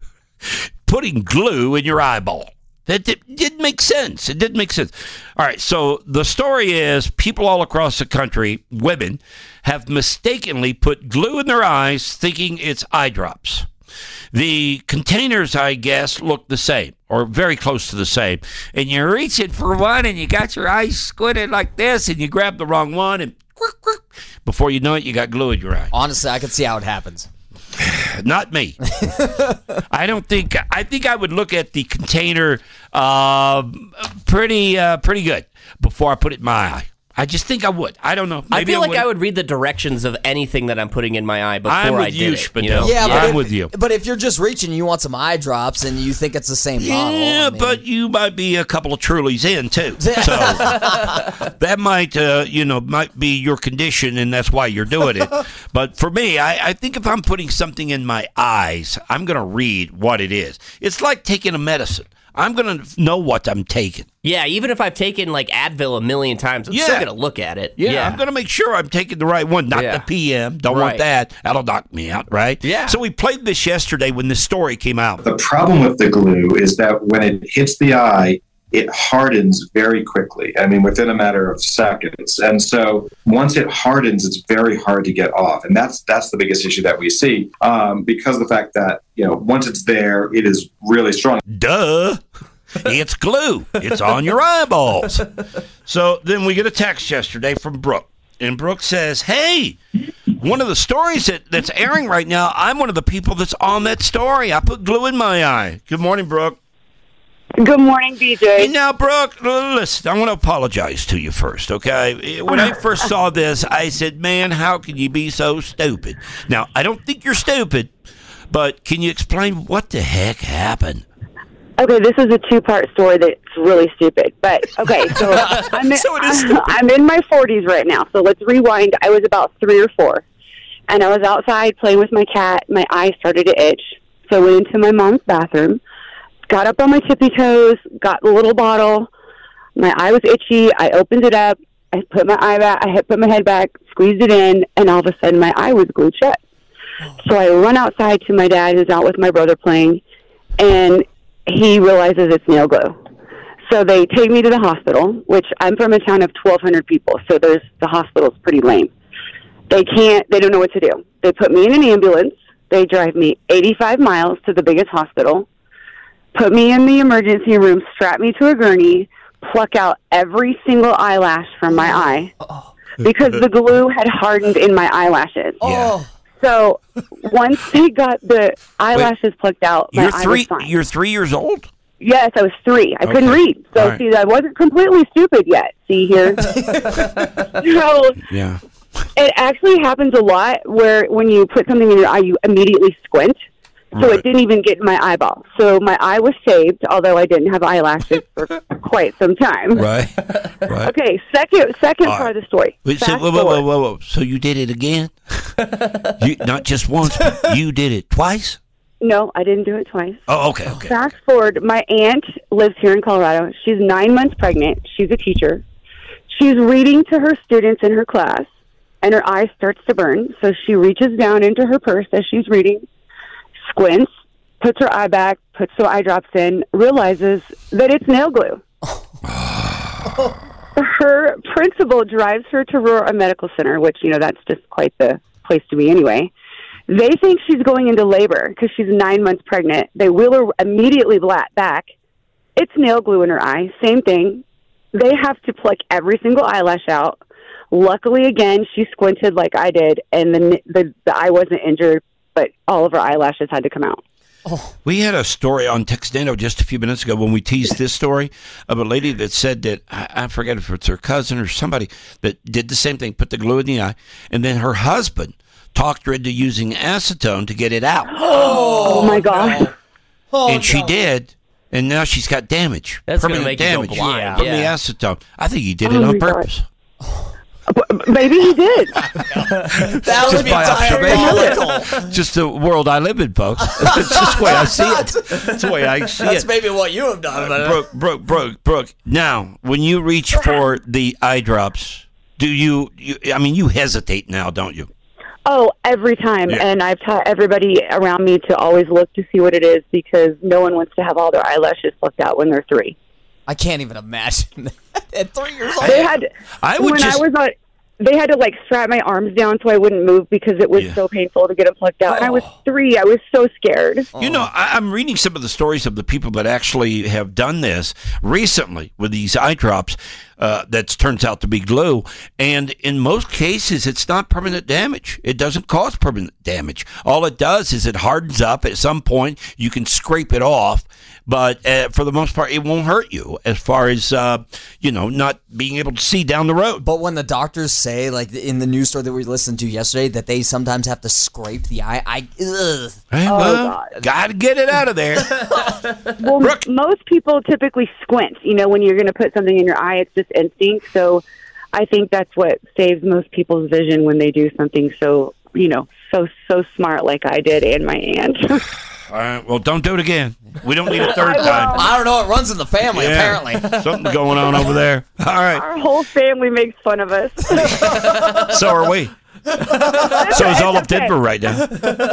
Putting glue in your eyeball. That did, didn't make sense. It didn't make sense. All right, so the story is people all across the country, women, have mistakenly put glue in their eyes thinking it's eye drops. The containers, I guess, look the same or very close to the same. And you're reaching for one and you got your eyes squinted like this and you grab the wrong one and before you know it, you got glue in your eye. Honestly, I can see how it happens. Not me. I don't think. I think I would look at the container uh, pretty, uh, pretty good before I put it in my eye. I just think I would. I don't know. Maybe I feel I like I would read the directions of anything that I'm putting in my eye before I'm with I did you, it. You know? Yeah, but I'm if, with you. But if you're just reaching, and you want some eye drops, and you think it's the same model. Yeah, I mean, but you might be a couple of Trulies in too. So that might, uh, you know, might be your condition, and that's why you're doing it. But for me, I, I think if I'm putting something in my eyes, I'm going to read what it is. It's like taking a medicine. I'm going to know what I'm taking. Yeah, even if I've taken like Advil a million times, I'm Yeah. still going to look at it. Yeah, Yeah. I'm going to make sure I'm taking the right one, not Yeah. the P M. Don't Right. want that. That'll knock me out, right? Yeah. So we played this yesterday when this story came out. The problem with the glue is that when it hits the eye, it hardens very quickly. I mean, within a matter of seconds. And so once it hardens, it's very hard to get off. And that's that's the biggest issue that we see um, because of the fact that, you know, once it's there, it is really strong. Duh. It's glue. It's on your eyeballs. So then we get a text yesterday from Brooke. And Brooke says, hey, one of the stories that, that's airing right now, I'm one of the people that's on that story. I put glue in my eye. Good morning, Brooke. Good morning, B J. Hey, now, Brooke, l- listen, I want to apologize to you first, okay? When I first saw this, I said, man, how can you be so stupid? Now, I don't think you're stupid, but can you explain what the heck happened? Okay, this is a two-part story that's really stupid. But, okay, so, I'm, in, So it is stupid. I'm in my forties right now. So let's rewind. I was about three or four. And I was outside playing with my cat. My eye started to itch. So I went into my mom's bathroom, got up on my tippy toes, got the little bottle. My eye was itchy. I opened it up. I put my eye back. I had put my head back, squeezed it in, and all of a sudden my eye was glued shut. So I run outside to my dad, who's out with my brother playing, and he realizes it's nail glue. So they take me to the hospital, which I'm from a town of twelve hundred people, so there's the hospital's pretty lame. They can't, they don't know what to do. They put me in an ambulance. They drive me eighty-five miles to the biggest hospital, put me in the emergency room, strap me to a gurney, pluck out every single eyelash from my eye because the glue had hardened in my eyelashes. Yeah. So once they got the eyelashes plucked out, my You're eye three. was fine. You're three years old. Yes, I was three. I couldn't Okay. read. So All right. see, I wasn't completely stupid yet. See here. So Yeah. it actually happens a lot where when you put something in your eye, you immediately squint. So Right. it didn't even get in my eyeball. So my eye was saved, although I didn't have eyelashes for quite some time. Right. Right. Okay, second second All part of the story. Wait, so, Fast whoa, whoa, forward. whoa, whoa, whoa. So you did it again? you, not just once, but you did it twice? No, I didn't do it twice. Oh, okay, okay. Fast forward, my aunt lives here in Colorado. She's nine months pregnant. She's a teacher. She's reading to her students in her class, and her eye starts to burn. So she reaches down into her purse as she's reading, squints, puts her eye back, puts the eye drops in, realizes that it's nail glue. Her principal drives her to Aurora Medical Center, which, you know, that's just quite the place to be anyway. They think she's going into labor because she's nine months pregnant. They wheel her immediately bla- back. It's nail glue in her eye. Same thing. They have to pluck every single eyelash out. Luckily, again, she squinted like I did, and the, the, the eye wasn't injured, but all of her eyelashes had to come out. We had a story on Textano just a few minutes ago when we teased this story of a lady that said that, I, I forget if it's her cousin or somebody, that did the same thing, put the glue in the eye, and then her husband talked her into using acetone to get it out. Oh, my God. and she did, and now she's got damage. That's gonna permanent make you go damage blind, from yeah. the acetone. I think he did Oh, it my on God. purpose. Maybe he did. That would Just be by diabolical. observation. Just the world I live in, folks. It's just the way I see it. That's the way I see That's it. maybe what you have done. But Brooke, Brooke, Brooke, Brooke. Now, when you reach for the eye drops, do you, you? I mean, you hesitate now, don't you? Oh, every time. Yeah. And I've taught everybody around me to always look to see what it is because no one wants to have all their eyelashes plucked out when they're three. I can't even imagine that. At three years old. They had I would when just- I was on they had to like strap my arms down so I wouldn't move because it was Yeah. so painful to get them plucked out. And I was three. I was so scared. You know, I, I'm reading some of the stories of the people that actually have done this recently with these eye drops uh, that turns out to be glue. And in most cases, it's not permanent damage. It doesn't cause permanent damage. All it does is it hardens up. At some point, you can scrape it off. But uh, for the most part, it won't hurt you as far as, uh, you know, not being able to see down the road. But when the doctors say, like in the news story that we listened to yesterday, that they sometimes have to scrape the eye, I, ugh. Hey, Oh, well, God. got to get it out of there. Well, m- most people typically squint. You know, when you're going to put something in your eye, it's just instinct. So I think that's what saves most people's vision when they do something so, you know, so, so smart like I did and my aunt. All right, well, don't do it again. We don't need a third I will. time. I don't know. It runs in the family, Yeah. apparently. Something going on over there. All right. Our whole family makes fun of us. So are we. So is all of Denver right now.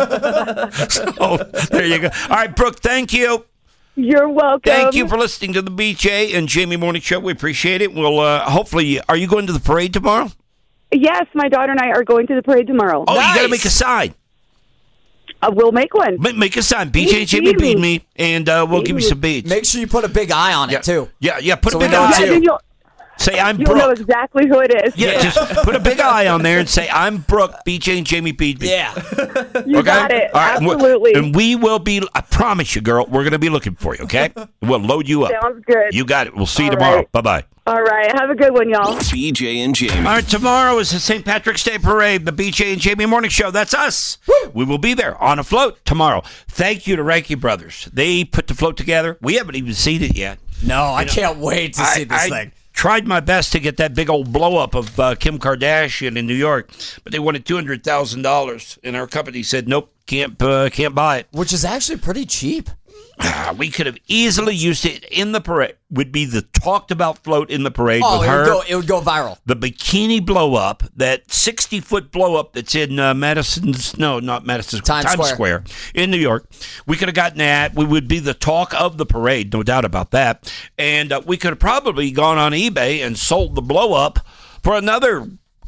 So there you go. All right, Brooke, thank you. You're welcome. Thank you for listening to the B J and Jamie Morning Show. We appreciate it. We'll uh, hopefully, are you going to the parade tomorrow? Yes, my daughter and I are going to the parade tomorrow. Oh, you got to make a sign. Uh, we'll make one. Ma- Make a sign. B J and Jamie beat me, and uh, we'll give you some beats. Make sure you put a big eye on Yeah. it, too. Yeah, yeah, put So a we big know eye. it's you. Then you'll, Say I'm you'll know Brooke. exactly who it is. Yeah, just put a big eye on there and say I'm Brooke. B J and Jamie beat me. Yeah. You Okay? got it. All right, and we- Absolutely. And we will be, I promise you, girl, we're going to be looking for you, okay? We'll load you up. Sounds good. You got it. We'll see you All tomorrow. right. Bye-bye. All right. Have a good one, y'all. B J and Jamie. All right, tomorrow is the Saint Patrick's Day Parade, the B J and Jamie Morning Show. That's us. We will be there on a float tomorrow. Thank you to Ranky Brothers. They put the float together. We haven't even seen it yet. No, I You know, can't wait to see I- this I thing. tried my best to get that big old blow up of uh, Kim Kardashian in New York, but they wanted two hundred thousand dollars, and our company said, nope, can't uh, can't buy it. Which is actually pretty cheap. We could have easily used it in the parade. Would be the talked about float in the parade Oh, with it her. would, go, it would go viral. The bikini blow up, that sixty foot blow up that's in uh, Madison's, no, not Madison, Times Square. Square in New York. We could have gotten that. We would be the talk of the parade, no doubt about that. And uh, we could have probably gone on eBay and sold the blow up for another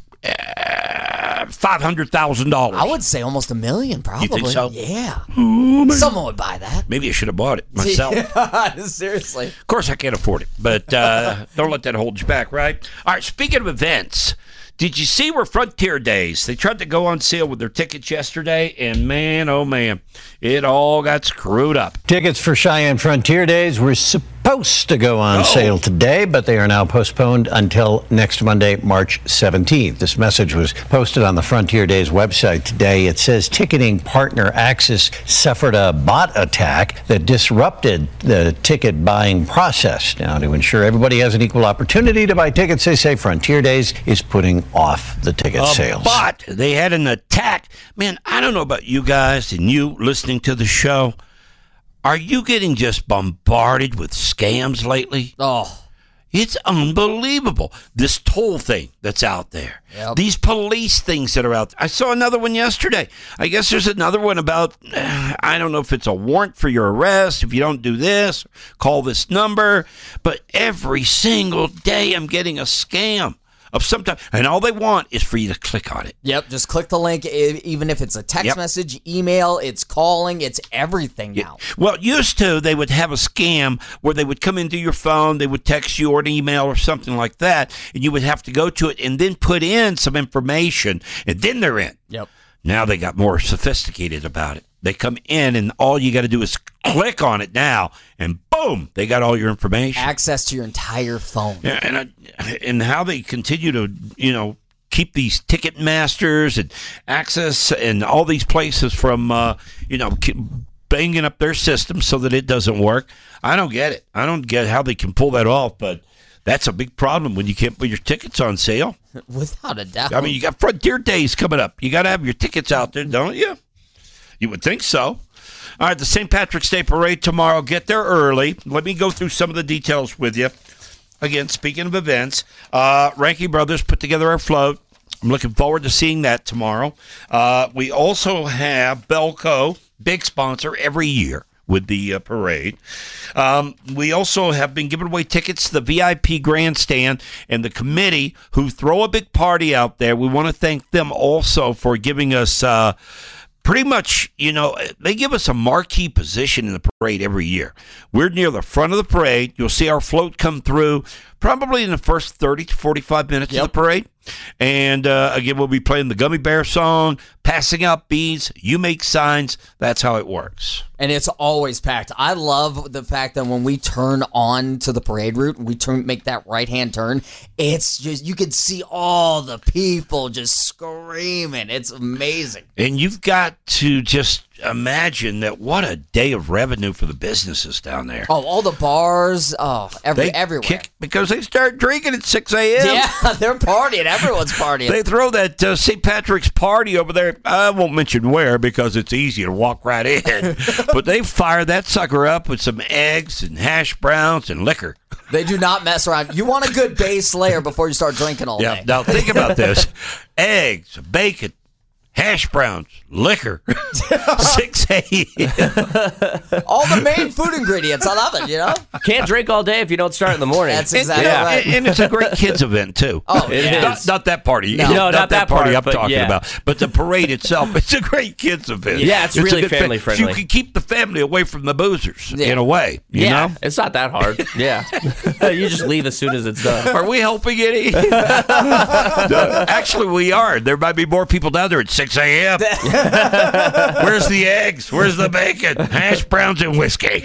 uh, five hundred thousand dollars. I would say almost a million, probably. You think so? Yeah. Oh, man. Someone would buy that. Maybe I should have bought it myself. Seriously. Of course, I can't afford it, but uh, don't let that hold you back, right? All right, speaking of events, did you see where Frontier Days, they tried to go on sale with their tickets yesterday, and man, oh man, it all got screwed up. Tickets for Cheyenne Frontier Days were supposed to go on Oh. sale today, but they are now postponed until next Monday, March seventeenth. This message was posted on the Frontier Days website today. It says ticketing partner Axis suffered a bot attack that disrupted the ticket buying process. Now, to ensure everybody has an equal opportunity to buy tickets, they say Frontier Days is putting off the ticket A sales. bot. They had an attack. Man, I don't know about you guys and you listening to the show. Are you getting just bombarded with scams lately? Oh. It's unbelievable. This toll thing that's out there. Yep. These police things that are out there. I saw another one yesterday. I guess there's another one about, uh, I don't know if it's a warrant for your arrest. If you don't do this, call this number. But every single day I'm getting a scam of some type. And all they want is for you to click on it. Yep, just click the link. e- Even if it's a text Yep. message, email, it's calling, it's everything now. Well, used to, they would have a scam where they would come into your phone, they would text you or an email or something like that, and you would have to go to it and then put in some information, and then they're in. Yep. Now they got more sophisticated about it. They come in, and all you got to do is click on it now, and boom, they got all your information. Access to your entire phone. Yeah, and I, and how they continue to, you know, keep these ticket masters and access and all these places from, uh, you know, keep banging up their system so that it doesn't work. I don't get it. I don't get how they can pull that off, but that's a big problem when you can't put your tickets on sale. Without a doubt. I mean, you got Frontier Days coming up. You got to have your tickets out there, don't you? You would think so. All right, the Saint Patrick's Day Parade tomorrow. Get there early. Let me go through some of the details with you. Again, speaking of events, uh, Ranky Brothers put together our float. I'm looking forward to seeing that tomorrow. Uh, we also have Belco, big sponsor every year with the uh, parade. Um, we also have been giving away tickets to the V I P grandstand, and the committee who throw a big party out there, we want to thank them also for giving us uh, pretty much, you know, they give us a marquee position in the parade every year. We're near the front of the parade. You'll see our float come through probably in the first thirty to forty-five minutes yep. of the parade. And, uh, again, we'll be playing the Gummy Bear song, passing out beads, you make signs. That's how it works. And it's always packed. I love the fact that when we turn on to the parade route, we turn make that right-hand turn, it's just, you can see all the people just screaming. It's amazing. And you've got to just imagine that what a day of revenue for the businesses down there. Oh, all the bars, oh, every, they everywhere. Kick because they start drinking at six a.m. Yeah, they're partying. Everyone's partying. They throw that uh, Saint Patrick's party over there. I won't mention where because it's easy to walk right in. But they fire that sucker up with some eggs and hash browns and liquor. They do not mess around. You want a good base layer before you start drinking all yeah, day. Now think about this. Eggs, bacon, hash browns, liquor, six a.m. All the main food ingredients. I love it, you know? Can't drink all day if you don't start in the morning. That's exactly yeah. right. And it's a great kids event, too. Oh, it yeah. is. Not, not that party. No, no not, not that, that party part, I'm talking yeah. about. But the parade itself, it's a great kids event. Yeah, it's, it's really family fa- friendly. You can keep the family away from the boozers, yeah. in a way. You yeah, know? It's not that hard. Yeah. You just leave as soon as it's done. Are we helping any? No, actually, we are. There might be more people down there at six a.m. Where's the eggs? Where's the bacon? Hash browns and whiskey.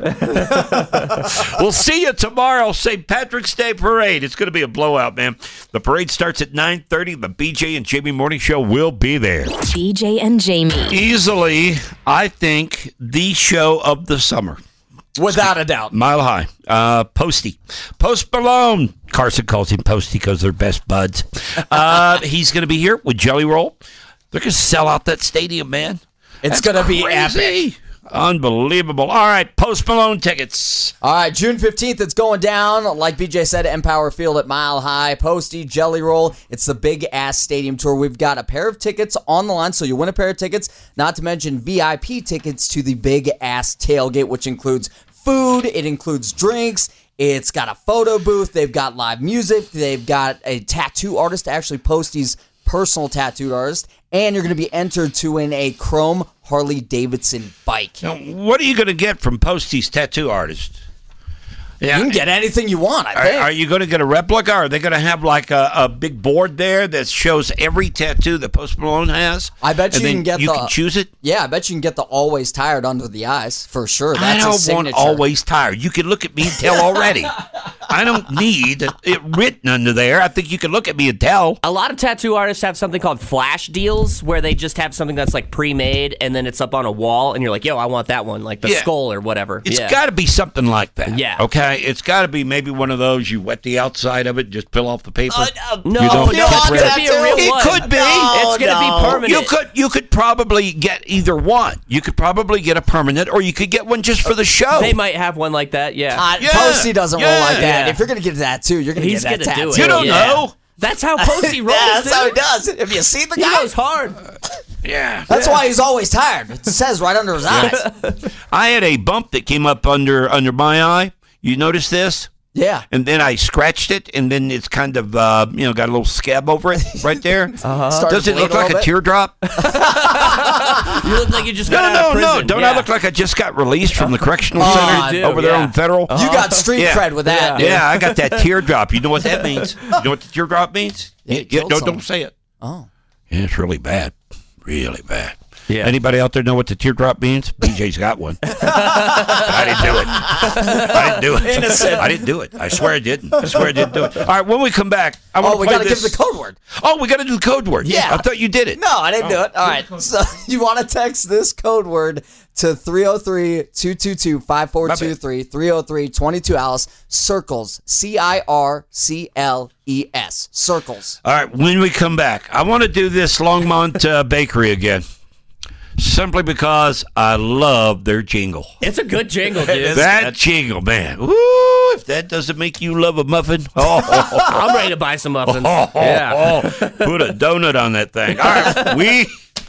We'll see you tomorrow, Saint Patrick's Day Parade. It's going to be a blowout, man. The parade starts at nine thirty. The B J and Jamie Morning Show will be there. B J and Jamie. Easily, I think, the show of the summer. Without a doubt. Mile High. Uh, Posty. Post Malone. Carson calls him Posty because they're best buds. Uh, he's going to be here with Jelly Roll. They're going to sell out that stadium, man. It's going to be crazy. epic. Unbelievable. All right, Post Malone tickets. All right, June fifteenth, it's going down. Like B J said, Empower Field at Mile High. Posty, Jelly Roll. It's the Big Ass Stadium Tour. We've got a pair of tickets on the line, so you win a pair of tickets. Not to mention V I P tickets to the Big Ass Tailgate, which includes food. It includes drinks. It's got a photo booth. They've got live music. They've got a tattoo artist, actually Posty's personal tattooed artist, and you're going to be entered to win a chrome Harley Davidson bike. Now, what are you going to get from Posty's tattoo artist? Yeah, you can get anything you want, I are, think. Are you going to get a replica? Or are they going to have like a, a big board there that shows every tattoo that Post Malone has? I bet you and then can get you the... can choose it? Yeah, I bet you can get the Always Tired under the eyes, for sure. That's I a don't signature. want Always Tired. You can look at me and tell already. I don't need it written under there. I think you can look at me and tell. A lot of tattoo artists have something called flash deals where they just have something that's like pre-made and then it's up on a wall and you're like, yo, I want that one, like the Yeah. skull or whatever. It's yeah. got to be something like that. Yeah. Okay? It's got to be maybe one of those you wet the outside of it, just peel off the paper. Uh, no, You no, don't no, get it's rid going of- to be a real It one. could be. It's going to no. be permanent. You could you could probably get either one. You could probably get a permanent, or you could get one just for the show. They might have one like that, yeah. Uh, Yeah. Posty doesn't roll Yeah. like that. Yeah. If you're going to get that too, you're going to He's get that gonna do tattoo. it. You don't Yeah. know. That's how Posty rolls, Yeah, that's dude. how he does. If you see the He guy, goes hard. Yeah. that's why he's always tired. It says right under his eyes. I had a bump that came up under under my eye. You notice this? Yeah. And then I scratched it, and then it's kind of, uh, you know, got a little scab over it right there. Uh-huh. Started Does it to look bleed a like a little bit. teardrop? You look like you just No, got no, out of no, prison. no. Don't yeah. I look like I just got released from the correctional Oh, center you do, over there yeah. on Federal? You got street Yeah. cred with that, Yeah. dude. Yeah, I got that teardrop. You know what that means? You know what the teardrop means? Yeah, Yeah, it yeah, killed no, someone. don't say it. Oh. Yeah, it's really bad. Really bad. Yeah. Anybody out there know what the teardrop means? B J's got one. I didn't do it. I didn't do it. Innocent. I didn't do it. I swear I didn't. I swear I didn't do it. All right, when we come back, I want Oh, to we play got to this. give the code word. Oh, we got to do the code word. Yeah. I thought you did it. No, I didn't do it. All right. So you want to text this code word to three oh three, two two two, five four two three, three oh three, two two Alice. Circles. C I R C L E S. Circles. All right, when we come back, I want to do this Longmont uh, Bakery again. Simply because I love their jingle. It's a good jingle, dude. That jingle, man. Woo, if that doesn't make you love a muffin. Oh, I'm ready to buy some muffins. oh, yeah. oh, put a donut on that thing. All right, we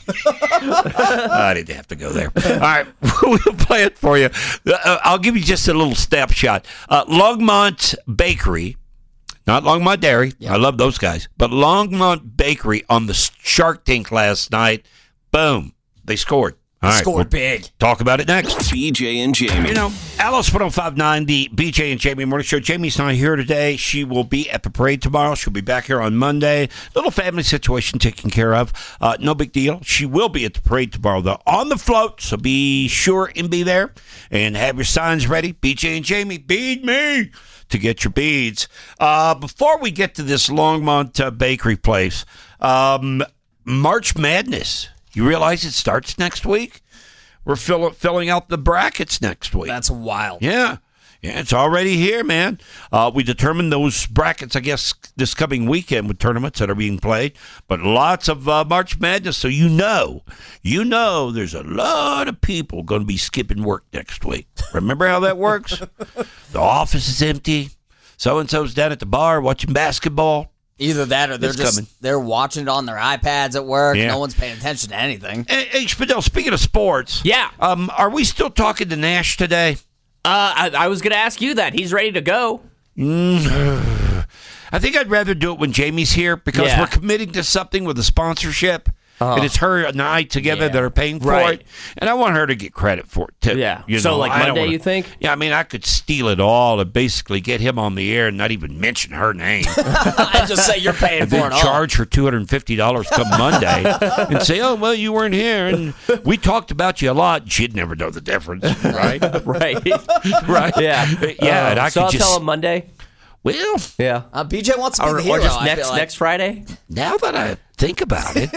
I didn't have to go there. All right, we'll play it for you. Uh, I'll give you just a little snapshot. Uh, Longmont Bakery, not Longmont Dairy. Yep. I love those guys. But Longmont Bakery on the Shark Tank last night, boom, they scored. All right, scored we'll big. Talk about it next. B J and Jamie. You know, Alice one oh five point nine, the B J and Jamie Morning Show. Jamie's not here today. She will be at the parade tomorrow. She'll be back here on Monday. Little family situation taken care of. Uh, no big deal. She will be at the parade tomorrow, though, on the float. So be sure and be there. And have your signs ready. B J and Jamie, bead me to get your beads. Uh, before we get to this Longmont uh, Bakery place, um, March Madness. You realize it starts next week? We're fill, filling out the brackets next week. That's wild. Yeah. Yeah, it's already here, man. Uh, we determined those brackets, I guess, this coming weekend with tournaments that are being played. But lots of uh, March Madness, so you know, you know there's a lot of people going to be skipping work next week. Remember how that works? The office is empty. So-and-so's down at the bar watching basketball. Either that or they're It's just coming. they're watching it on their iPads at work. Yeah. No one's paying attention to anything. Hey, hey Spadell, speaking of sports, yeah, um, are we still talking to Nash today? Uh, I, I was going to ask you that. He's ready to go. Mm, I think I'd rather do it when Jamie's here because Yeah. we're committing to something with a sponsorship. Uh-huh. And it's her and I together Yeah. that are paying for Right. it. And I want her to get credit for it, too. Yeah. You So, know, like, I don't Monday, wanna- you think? Yeah, I mean, I could steal it all and basically get him on the air and not even mention her name. I just say you're paying And for then it all. charge her two hundred fifty dollars come Monday and say, oh, well, you weren't here. And we talked about you a lot. She'd never know the difference, right? right. right. Yeah. Yeah, Uh, and I so could I'll just... tell him Monday. Well, yeah. Uh, B J wants to be or, the hero. or just I next feel like. next Friday. Now that I think about it,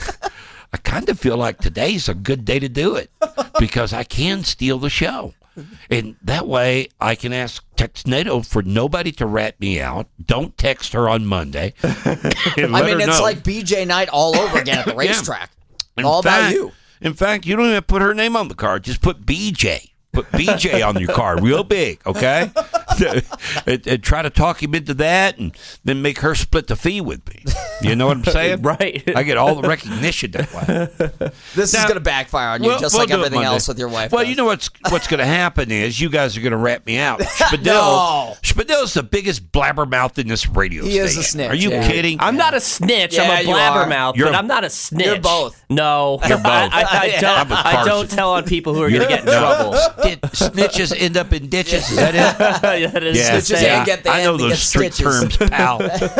I kind of feel like today's a good day to do it because I can steal the show. And that way I can ask Texnado for nobody to rat me out. Don't text her on Monday. and I let mean, her it's know. like B J night all over again at the Yeah. racetrack. In All about fact- you. In fact, you don't even have to put her name on the card. Just put B J. Put B J on your card real big, okay? and, and try to talk him into that and then make her split the fee with me. You know what I'm saying? Right. I get all the recognition that way. This Now- is going to backfire on you, We'll- just we'll like do it everything Monday. else with your wife. Well, does. you know what's what's going to happen is you guys are going to rat me out. Spadell, No. Spadell's the biggest blabbermouth in this radio He station. is a snitch, Are you yeah. kidding? I'm not a snitch. Yeah, I'm a you are. blabbermouth, You're but a- I'm not a snitch. You're both. No, You're both. I, I, I, Yeah. don't, I'm with I Carson. don't tell on people who are going to get in No. trouble. Did snitches end up in ditches? Is that it? that is Yeah, the Snitches saying. ain't get the I know end, they those get street stitches. terms, pal.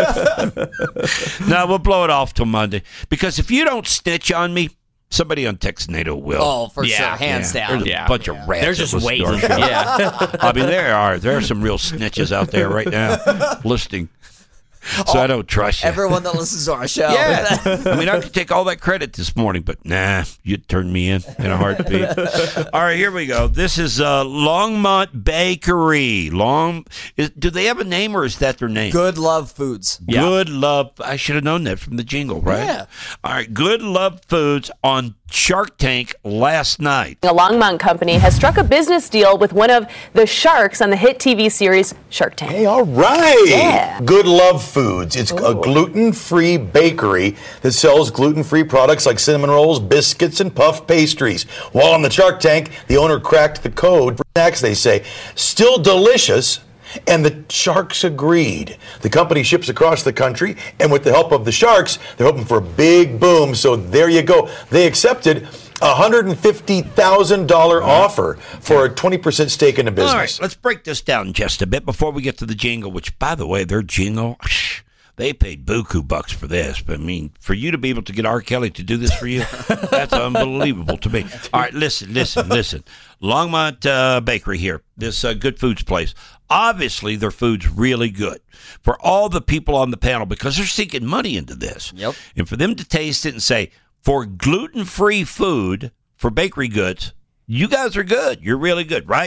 No, we'll blow it off till Monday. Because if you don't snitch on me, somebody on Texnado will. Oh, for Yeah. sure. Hands Yeah, down. There's a Yeah. bunch of rats. They're that just listen to our waiting. show. Yeah. I mean, there are. There are some real snitches out there right now listening. So I don't trust you. Everyone that listens to our show. Yeah. I mean, I could take all that credit this morning, but nah, you'd turn me in in a heartbeat. All right, here we go. This is uh, Longmont Bakery. Long. Is, do they have a name or is that their name? Good Love Foods. Good Love. I should have known that from the jingle, right? Yeah. All right. Good Love Foods on Shark Tank last night. A Longmont company has struck a business deal with one of the sharks on the hit T V series Shark Tank. Hey, all right. Yeah. Good Love Foods. It's a gluten-free bakery that sells gluten-free products like cinnamon rolls, biscuits, and puff pastries. While on the Shark Tank, the owner cracked the code for snacks, they say. Still delicious. And the sharks agreed. The company ships across the country, and with the help of the sharks, they're hoping for a big boom. So there you go. They accepted a one hundred fifty thousand dollars offer for a twenty percent stake in the business. All right, let's break this down just a bit before we get to the jingle, which, by the way, their jingle, they paid buku bucks for this. But, I mean, for you to be able to get R. Kelly to do this for you, that's unbelievable to me. All right, listen, listen, listen. Longmont uh, Bakery here, this uh, Good Foods place. Obviously, their food's really good for all the people on the panel because they're sinking money into this. Yep. And for them to taste it and say, for gluten-free food, for bakery goods, you guys are good. You're really good, right?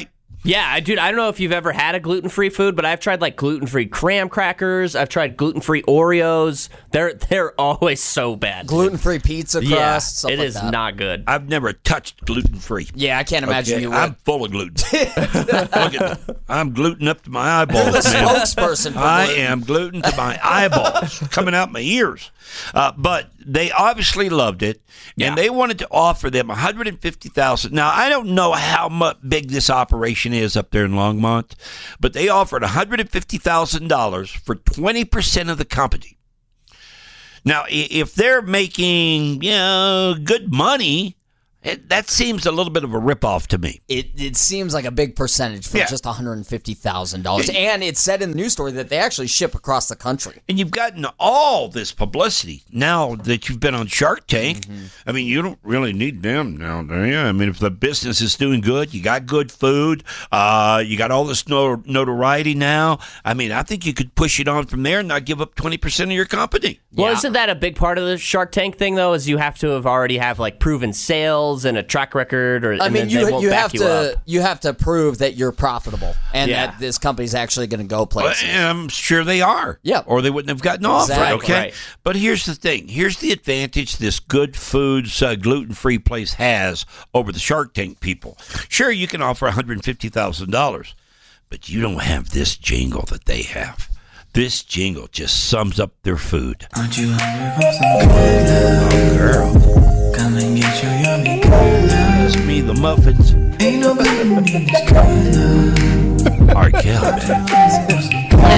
Yeah, dude, I don't know if you've ever had a gluten-free food, but I've tried like gluten-free graham crackers. I've tried gluten-free Oreos. They're they're always so bad. Gluten-free pizza crust. Yeah, stuff it like is that. not good. I've never touched gluten-free. Yeah, I can't imagine Okay, you would. I'm full of gluten. Look at me. I'm gluten up to my eyeballs, You're the man. spokesperson for I gluten. am gluten to my eyeballs, coming out my ears. Uh, but they obviously loved it, and they wanted to offer them one hundred fifty thousand dollars. Now, I don't know how much big this operation is up there in Longmont, but they offered one hundred fifty thousand dollars for twenty percent of the company. Now, i- if they're making, you know, good money, it, that seems a little bit of a ripoff to me. It it seems like a big percentage for Yeah. just one hundred fifty thousand dollars. And it said in the news story that they actually ship across the country. And you've gotten all this publicity now that you've been on Shark Tank. I mean, you don't really need them now, do you? I mean, if the business is doing good, you got good food, uh, you got all this no- notoriety now. I mean, I think you could push it on from there and not give up twenty percent of your company. Well, isn't that a big part of the Shark Tank thing, though, is you have to have already have, like, proven sales and a track record, or I and mean, then you they won't you back have you to up. you have to prove that you're profitable and Yeah. that this company's actually going to go Well, places. I'm sure they are. Yeah. Or they wouldn't have gotten offered, Exactly. okay? Right. But here's the thing. Here's the advantage this Good Foods uh, gluten-free place has over the Shark Tank people. Sure, you can offer one hundred fifty thousand dollars, but you don't have this jingle that they have. This jingle just sums up their food. Aren't you hungry for some good love? Oh, girl. Come and get your yummy good love. That's me, the muffins. Ain't nobody needs good love. R. Kelly.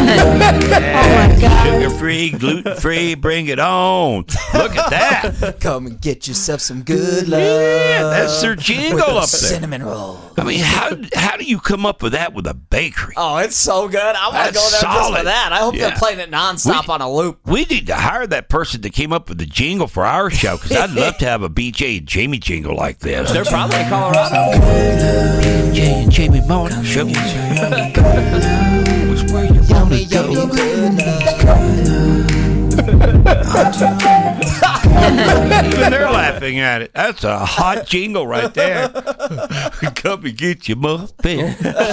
Oh my God. Sugar-free, gluten-free, bring it on. Look at that. Come and get yourself some good love. Yeah, that's their jingle with up there. those cinnamon roll. I mean, how how do you come up with that with a bakery? Oh, it's so good. I want to That's go there just solid. for that. I hope Yeah. they're playing it nonstop We- on a loop. We need to hire that person that came up with the jingle for our show, because I'd love to have a B J and Jamie jingle like this. They're probably in Colorado. B J and Jamie morning show. Was where you wanna go. Even they're laughing at it. That's a hot jingle right there. Come and get your muffin.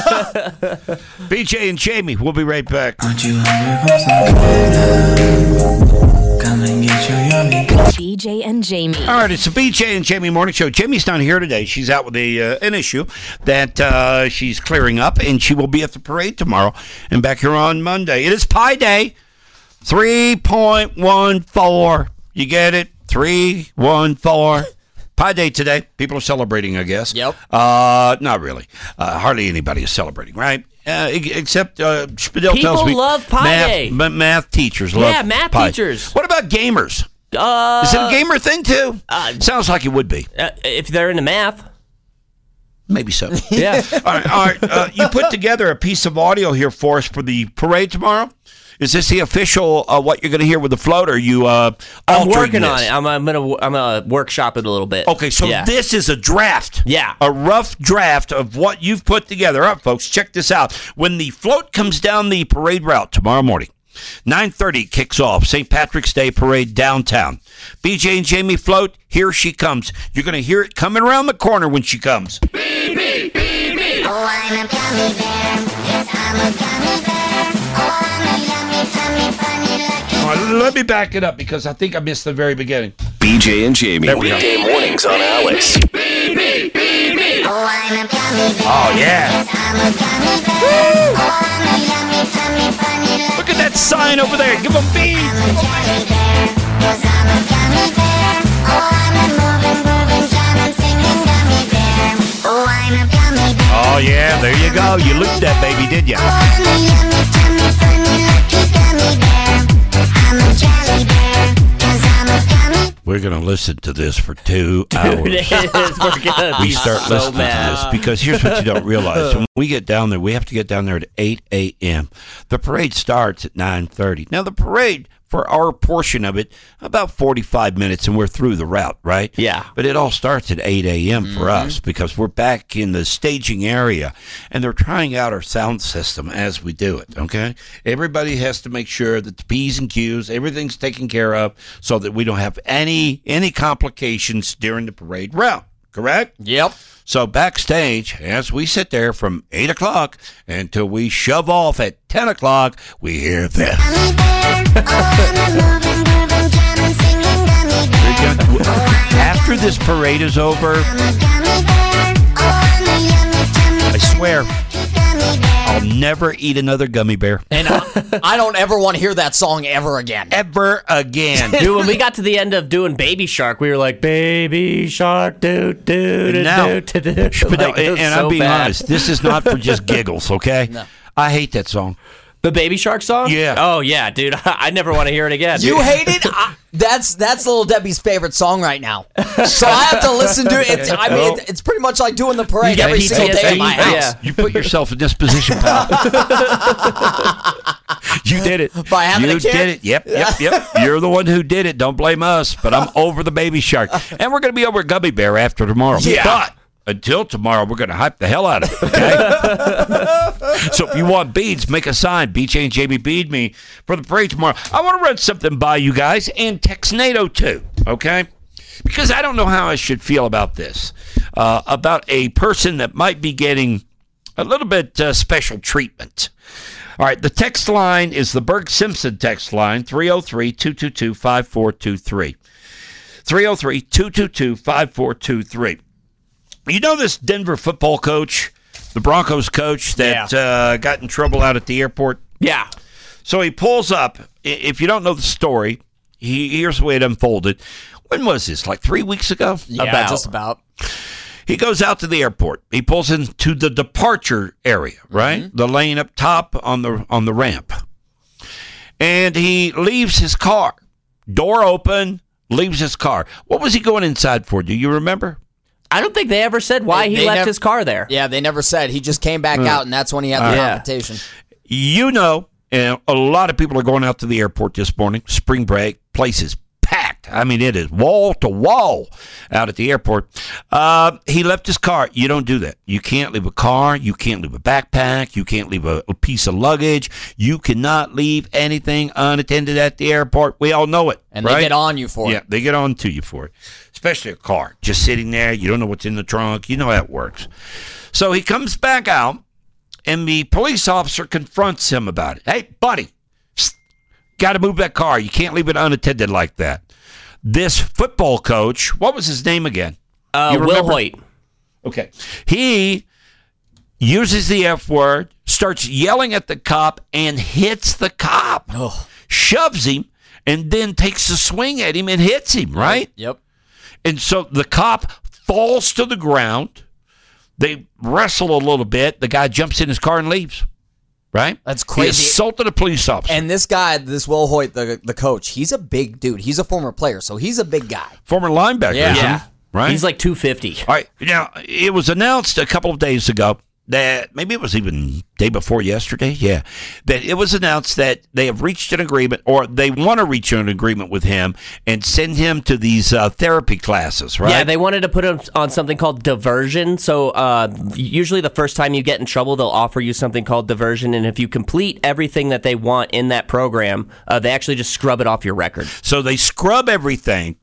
B J and Jamie, we'll be right back. Aren't you hungry for some good love? Come and get your yummy good B J and Jamie. All right, it's the B J and Jamie Morning Show. Jamie's not here today. She's out with a uh, an issue that uh, she's clearing up, and she will be at the parade tomorrow and back here on Monday. It is Pi Day, three point one four. You get it? three one four. Pi Day today. People are celebrating, I guess. Yep. Uh, not really. Uh, hardly anybody is celebrating, right? Uh, e- except uh, Spadil tells People me love Pi math, Day. ma- math teachers love Yeah, math Pi. teachers. What about gamers? Uh, Is it a gamer thing too? Uh, Sounds like it would be. uh, if they're into math. Maybe so. Yeah. all right. All right. Uh, you put together a piece of audio here for us for the parade tomorrow. Is this the official uh, what you're going to hear with the float? Or are you uh, I'm altering working this? on it. I'm, I'm gonna I'm gonna workshop it a little bit. Okay, so Yeah. this is a draft. Yeah. A rough draft of what you've put together. All right, folks, check this out. When the float comes down the parade route tomorrow morning, nine thirty kicks off, Saint Patrick's Day Parade downtown. B J and Jamie float, here she comes. You're going to hear it coming around the corner when she comes. Oh, I'm a gummy bear. Yes, I'm a gummy bear. Oh, I'm a yummy, tummy, funny, lucky. All right, let me back it up because I think I missed the very beginning. B J and Jamie, There we go. weekday mornings on Alice. Oh, I'm a gummy bear. Oh, yeah. Yes, I'm a gummy bear. Oh, I'm a yummy, tummy, funny, lucky. Look at that sign over there. Give them beads. I'm a jelly bear. Yes, I'm a gummy bear. Oh, I'm a moving, grooving, jamming, singing gummy bear. Oh, I'm a gummy bear. Oh, yeah, there you go. You looped that baby, did you? Oh, I'm a yummy, tummy, funny, lucky gummy bear. I'm a jelly bear. Yes, I'm a gummy. We're going to listen to this for two hours. Dude, it is. We're gonna We be start so listening mad. to this because here's what you don't realize. When we get down there, we have to get down there at eight a.m. The parade starts at nine thirty. Now, the parade, for our portion of it, about forty-five minutes, and we're through the route, right? Yeah. But it all starts at eight a.m. for us because we're back in the staging area, and they're trying out our sound system as we do it, okay? Everybody has to make sure that the P's and Q's, everything's taken care of so that we don't have any any complications during the parade route. correct? Yep. So backstage, as we sit there from eight o'clock until we shove off at ten o'clock, we hear this. After this parade is over, I swear, I'll never eat another gummy bear. And I, I don't ever want to hear that song ever again. Ever again. Dude, when we got to the end of doing Baby Shark, we were like, Baby Shark, do, do, do, now, do, do, do. But no, Like, it and was and so I'm being bad. honest, this is not for just giggles, okay? No. I hate that song. The Baby Shark song? Yeah. Oh, yeah, dude. I never want to hear it again. You hate it? I, that's that's Little Debbie's favorite song right now. So I have to listen to it. It's, I mean, it, it's pretty much like doing the parade every single day in my house. Yeah. You put yourself in this position, pal. You did it. By having you a kid? did it. Yep, yep, yep. You're the one who did it. Don't blame us. But I'm over the Baby Shark. And we're going to be over at Gummy Bear after tomorrow. Yeah. But until tomorrow, we're going to hype the hell out of it, okay? So if you want beads, make a sign. B J and Jamie bead me for the parade tomorrow. I want to run something by you guys and Texnado too, okay? Because I don't know how I should feel about this. Uh, about a person that might be getting a little bit uh, special treatment. All right, the text line is the Berg Simpson text line, three oh three, two two two, five four two three. three oh three, two two two, five four two three. You know this Denver football coach, the Broncos coach that yeah. uh, got in trouble out at the airport? Yeah. So he pulls up. If you don't know the story, he, here's the way it unfolded. When was this? Like three weeks ago? Yeah, about. just about. He goes out to the airport. He pulls into the departure area, right? Mm-hmm. The lane up top on the on the ramp. And he leaves his car. Door open, leaves his car. What was he going inside for? Do you remember? I don't think they ever said why they, he they left nev- his car there. Yeah, they never said. He just came back Uh, out, and that's when he had the uh, confrontation. You know, and a lot of people are going out to the airport this morning. Spring break, places packed. I mean, it is wall to wall out at the airport. Uh, he left his car. You don't do that. You can't leave a car. You can't leave a backpack. You can't leave a, a piece of luggage. You cannot leave anything unattended at the airport. We all know it. And right? they get on you for yeah, it. they get on to you for it. Especially a car. Just sitting there. You don't know what's in the trunk. You know how it works. So he comes back out, and the police officer confronts him about it. Hey, buddy, got to move that car. You can't leave it unattended like that. This football coach, what was his name again? Uh, Will Hoyt. Okay. He uses the F word, starts yelling at the cop, and hits the cop. Oh. Shoves him, and then takes a swing at him and hits him, right? Yep. And so the cop falls to the ground. They wrestle a little bit. The guy jumps in his car and leaves. Right? That's crazy. He assaulted a police officer. And this guy, this Will Hoyt, the the coach, he's a big dude. He's a former player, so he's a big guy. Former linebacker, Yeah. isn't he? Yeah. Right? He's like two fifty. All right. Now, it was announced a couple of days ago that maybe it was even day before yesterday. Yeah. That it was announced that they have reached an agreement, or they want to reach an agreement with him and send him to these uh, therapy classes, right? Yeah, they wanted to put him on something called diversion. So uh, usually the first time you get in trouble, they'll offer you something called diversion. And if you complete everything that they want in that program, uh, they actually just scrub it off your record. So they scrub everything.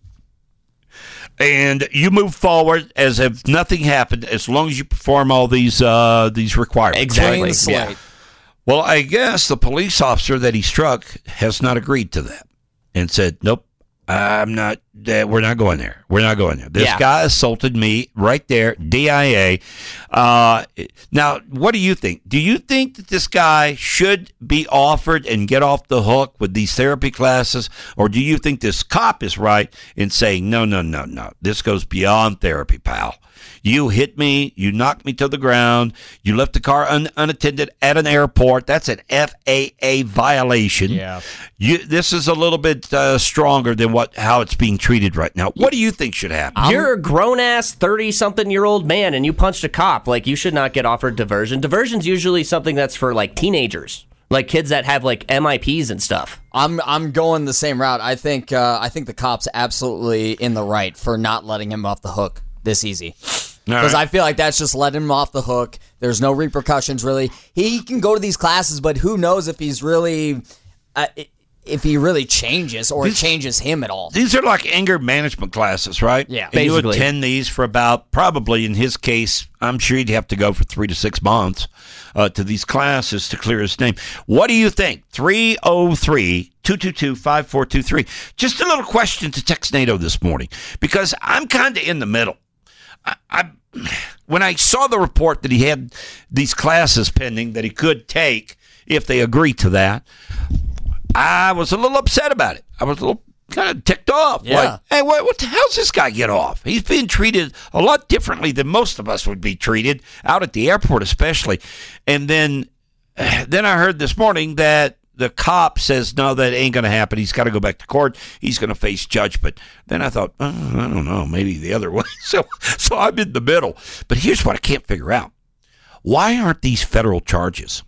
And you move forward as if nothing happened, as long as you perform all these uh, these requirements. Exactly. Yeah. Well, I guess the police officer that he struck has not agreed to that, and said, "Nope, I'm not. Uh, we're not going there. We're not going there. This Yeah. guy assaulted me right there, D I A." Uh, now, what do you think? Do you think that this guy should be offered and get off the hook with these therapy classes, or do you think this cop is right in saying, "No, no, no, no. This goes beyond therapy, pal. You hit me. You knocked me to the ground. You left the car un- unattended at an airport. That's an F A A violation. Yeah. You, this is a little bit uh, stronger than what how it's being treated right now. What do you think should happen? You're a grown-ass thirty-something-year-old man, and you punched a cop. Like, you should not get offered diversion. Diversion's usually something that's for, like, teenagers. Like, kids that have, like, M I Ps and stuff. I'm I'm going the same route. I think uh, I think the cop's absolutely in the right for not letting him off the hook this easy. Because right. I feel like that's just letting him off the hook. There's no repercussions, really. He can go to these classes, but who knows if he's really... Uh, it, if he really changes or These- it changes him at all. These are like anger management classes, right? Yeah. And you Basically. attend these for about, probably in his case, I'm sure he'd have to go for three to six months uh, to these classes to clear his name. What do you think? three oh three, two two two, five four two three. Just a little question to Texnado this morning, because I'm kind of in the middle. I, I when I saw the report that he had these classes pending that he could take if they agree to that, I was a little upset about it. I was a little kind of ticked off. Yeah. Like, hey, what, what the hell's this guy get off? He's being treated a lot differently than most of us would be treated, out at the airport especially. And then, then I heard this morning that the cop says, no, that ain't going to happen. He's got to go back to court. He's going to face judgment. Then I thought, oh, I don't know, maybe the other way. So, so I'm in the middle. But here's what I can't figure out. Why aren't these federal charges?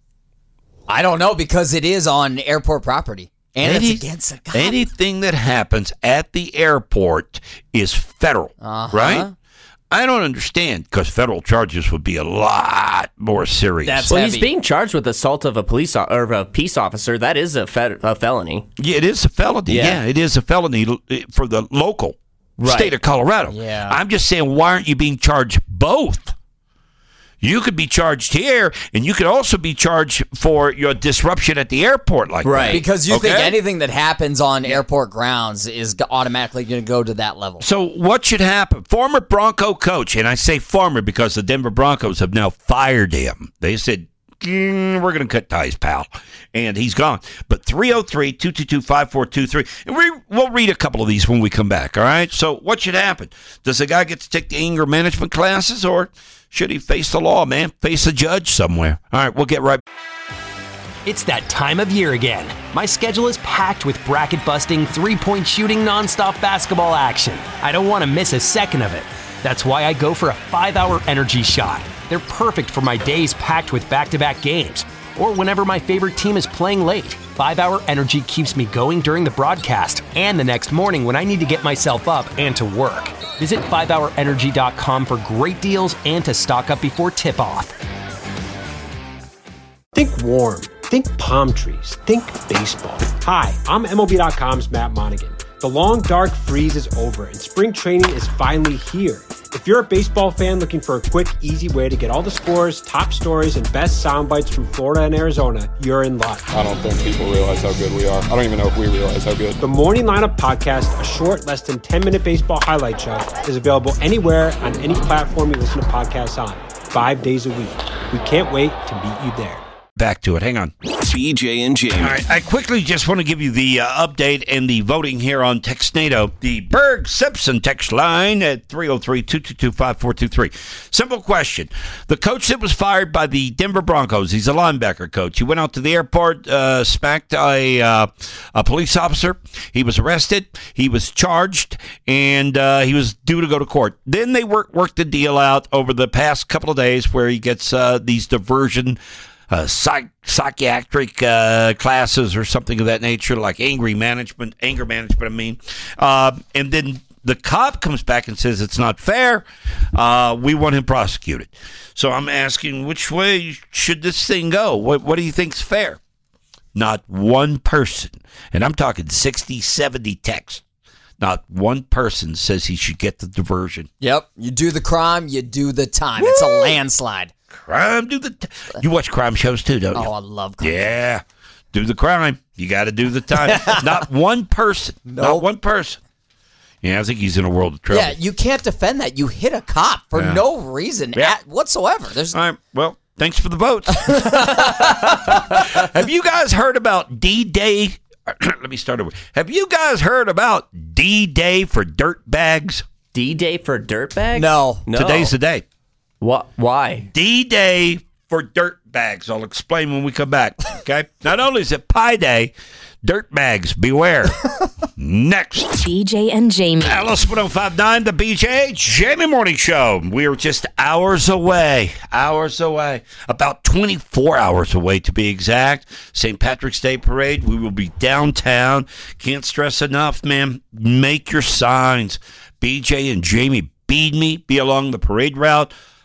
I don't know, because it is on airport property. And Any- it's against a cop. Anything that happens at the airport is federal, Uh-huh. right? I don't understand, because federal charges would be a lot more serious. That's well, heavy. he's being charged with assault of a police o- or a peace officer. That is a, fed- a felony. Yeah, it is a felony. Yeah. Yeah. It is a felony l- for the local Right. state of Colorado. Yeah. I'm just saying, why aren't you being charged both? You could be charged here, and you could also be charged for your disruption at the airport like Right. that. Because you think Okay? anything that happens on airport grounds is g- automatically going to go to that level. So what should happen? Former Bronco coach, and I say former because the Denver Broncos have now fired him. They said, "Mm, we're going to cut ties, pal." And he's gone. But three oh three, two two two, five four two three. And we, we'll read a couple of these when we come back, all right? So what should happen? Does the guy get to take the anger management classes, or should he face the law, man? Face a judge somewhere. All right, we'll get right It's that time of year again. My schedule is packed with bracket-busting, three-point shooting, nonstop basketball action. I don't want to miss a second of it. That's why I go for a five-hour energy shot. They're perfect for my days packed with back-to-back games, or whenever my favorite team is playing late. five-hour energy keeps me going during the broadcast and the next morning when I need to get myself up and to work. Visit five hour energy dot com for great deals and to stock up before tip-off. Think warm. Think palm trees. Think baseball. Hi, I'm M L B dot com's Matt Monaghan. The long, dark freeze is over and spring training is finally here. If you're a baseball fan looking for a quick, easy way to get all the scores, top stories, and best sound bites from Florida and Arizona, you're in luck. I don't think people realize how good we are. I don't even know if we realize how good. The Morning Lineup Podcast, a short, less than ten-minute baseball highlight show, is available anywhere on any platform you listen to podcasts on, five days a week. We can't wait to meet you there. back to it. Hang on. B J and Jamie. All right, I quickly just want to give you the uh, update and the voting here on Texnado. The Berg Simpson text line at three oh three, two two two, five four two three. Simple question. The coach that was fired by the Denver Broncos, he's a linebacker coach. He went out to the airport, uh, smacked a, uh, a police officer. He was arrested. He was charged, and uh, he was due to go to court. Then they work, worked the deal out over the past couple of days where he gets uh, these diversion Uh, psych, psychiatric uh, classes or something of that nature, like angry management, anger management, I mean. Uh, and then the cop comes back and says it's not fair. Uh, we want him prosecuted. So I'm asking, which way should this thing go? What, what do you think's fair? Not one person, and I'm talking sixty, seventy texts. Not one person says he should get the diversion. Yep. You do the crime, you do the time. Woo! It's a landslide. Crime, do the... T- you watch crime shows too, don't you? Oh, I love crime. Yeah. Do the crime. You got to do the time. Not one person. Nope. Not one person. Yeah, I think he's in a world of trouble. Yeah, you can't defend that. You hit a cop for Yeah. no reason Yeah. at whatsoever. There's All right, well, thanks for the votes. Have you guys heard about D-Day? Let me start over. Have you guys heard about D-Day for dirt bags? D-Day for dirt bags? No. No. Today's the day. What? Why? D-Day for dirt bags. I'll explain when we come back. Okay. Not only is it Pi Day, dirt bags, beware. Next. B J and Jamie. Alice one oh five point nine, the B J Jamie Morning Show. We are just hours away. Hours away. About twenty-four hours away to be exact. Saint Patrick's Day Parade. We will be downtown. Can't stress enough, man. Make your signs. B J and Jamie, bead me. Be along the parade route.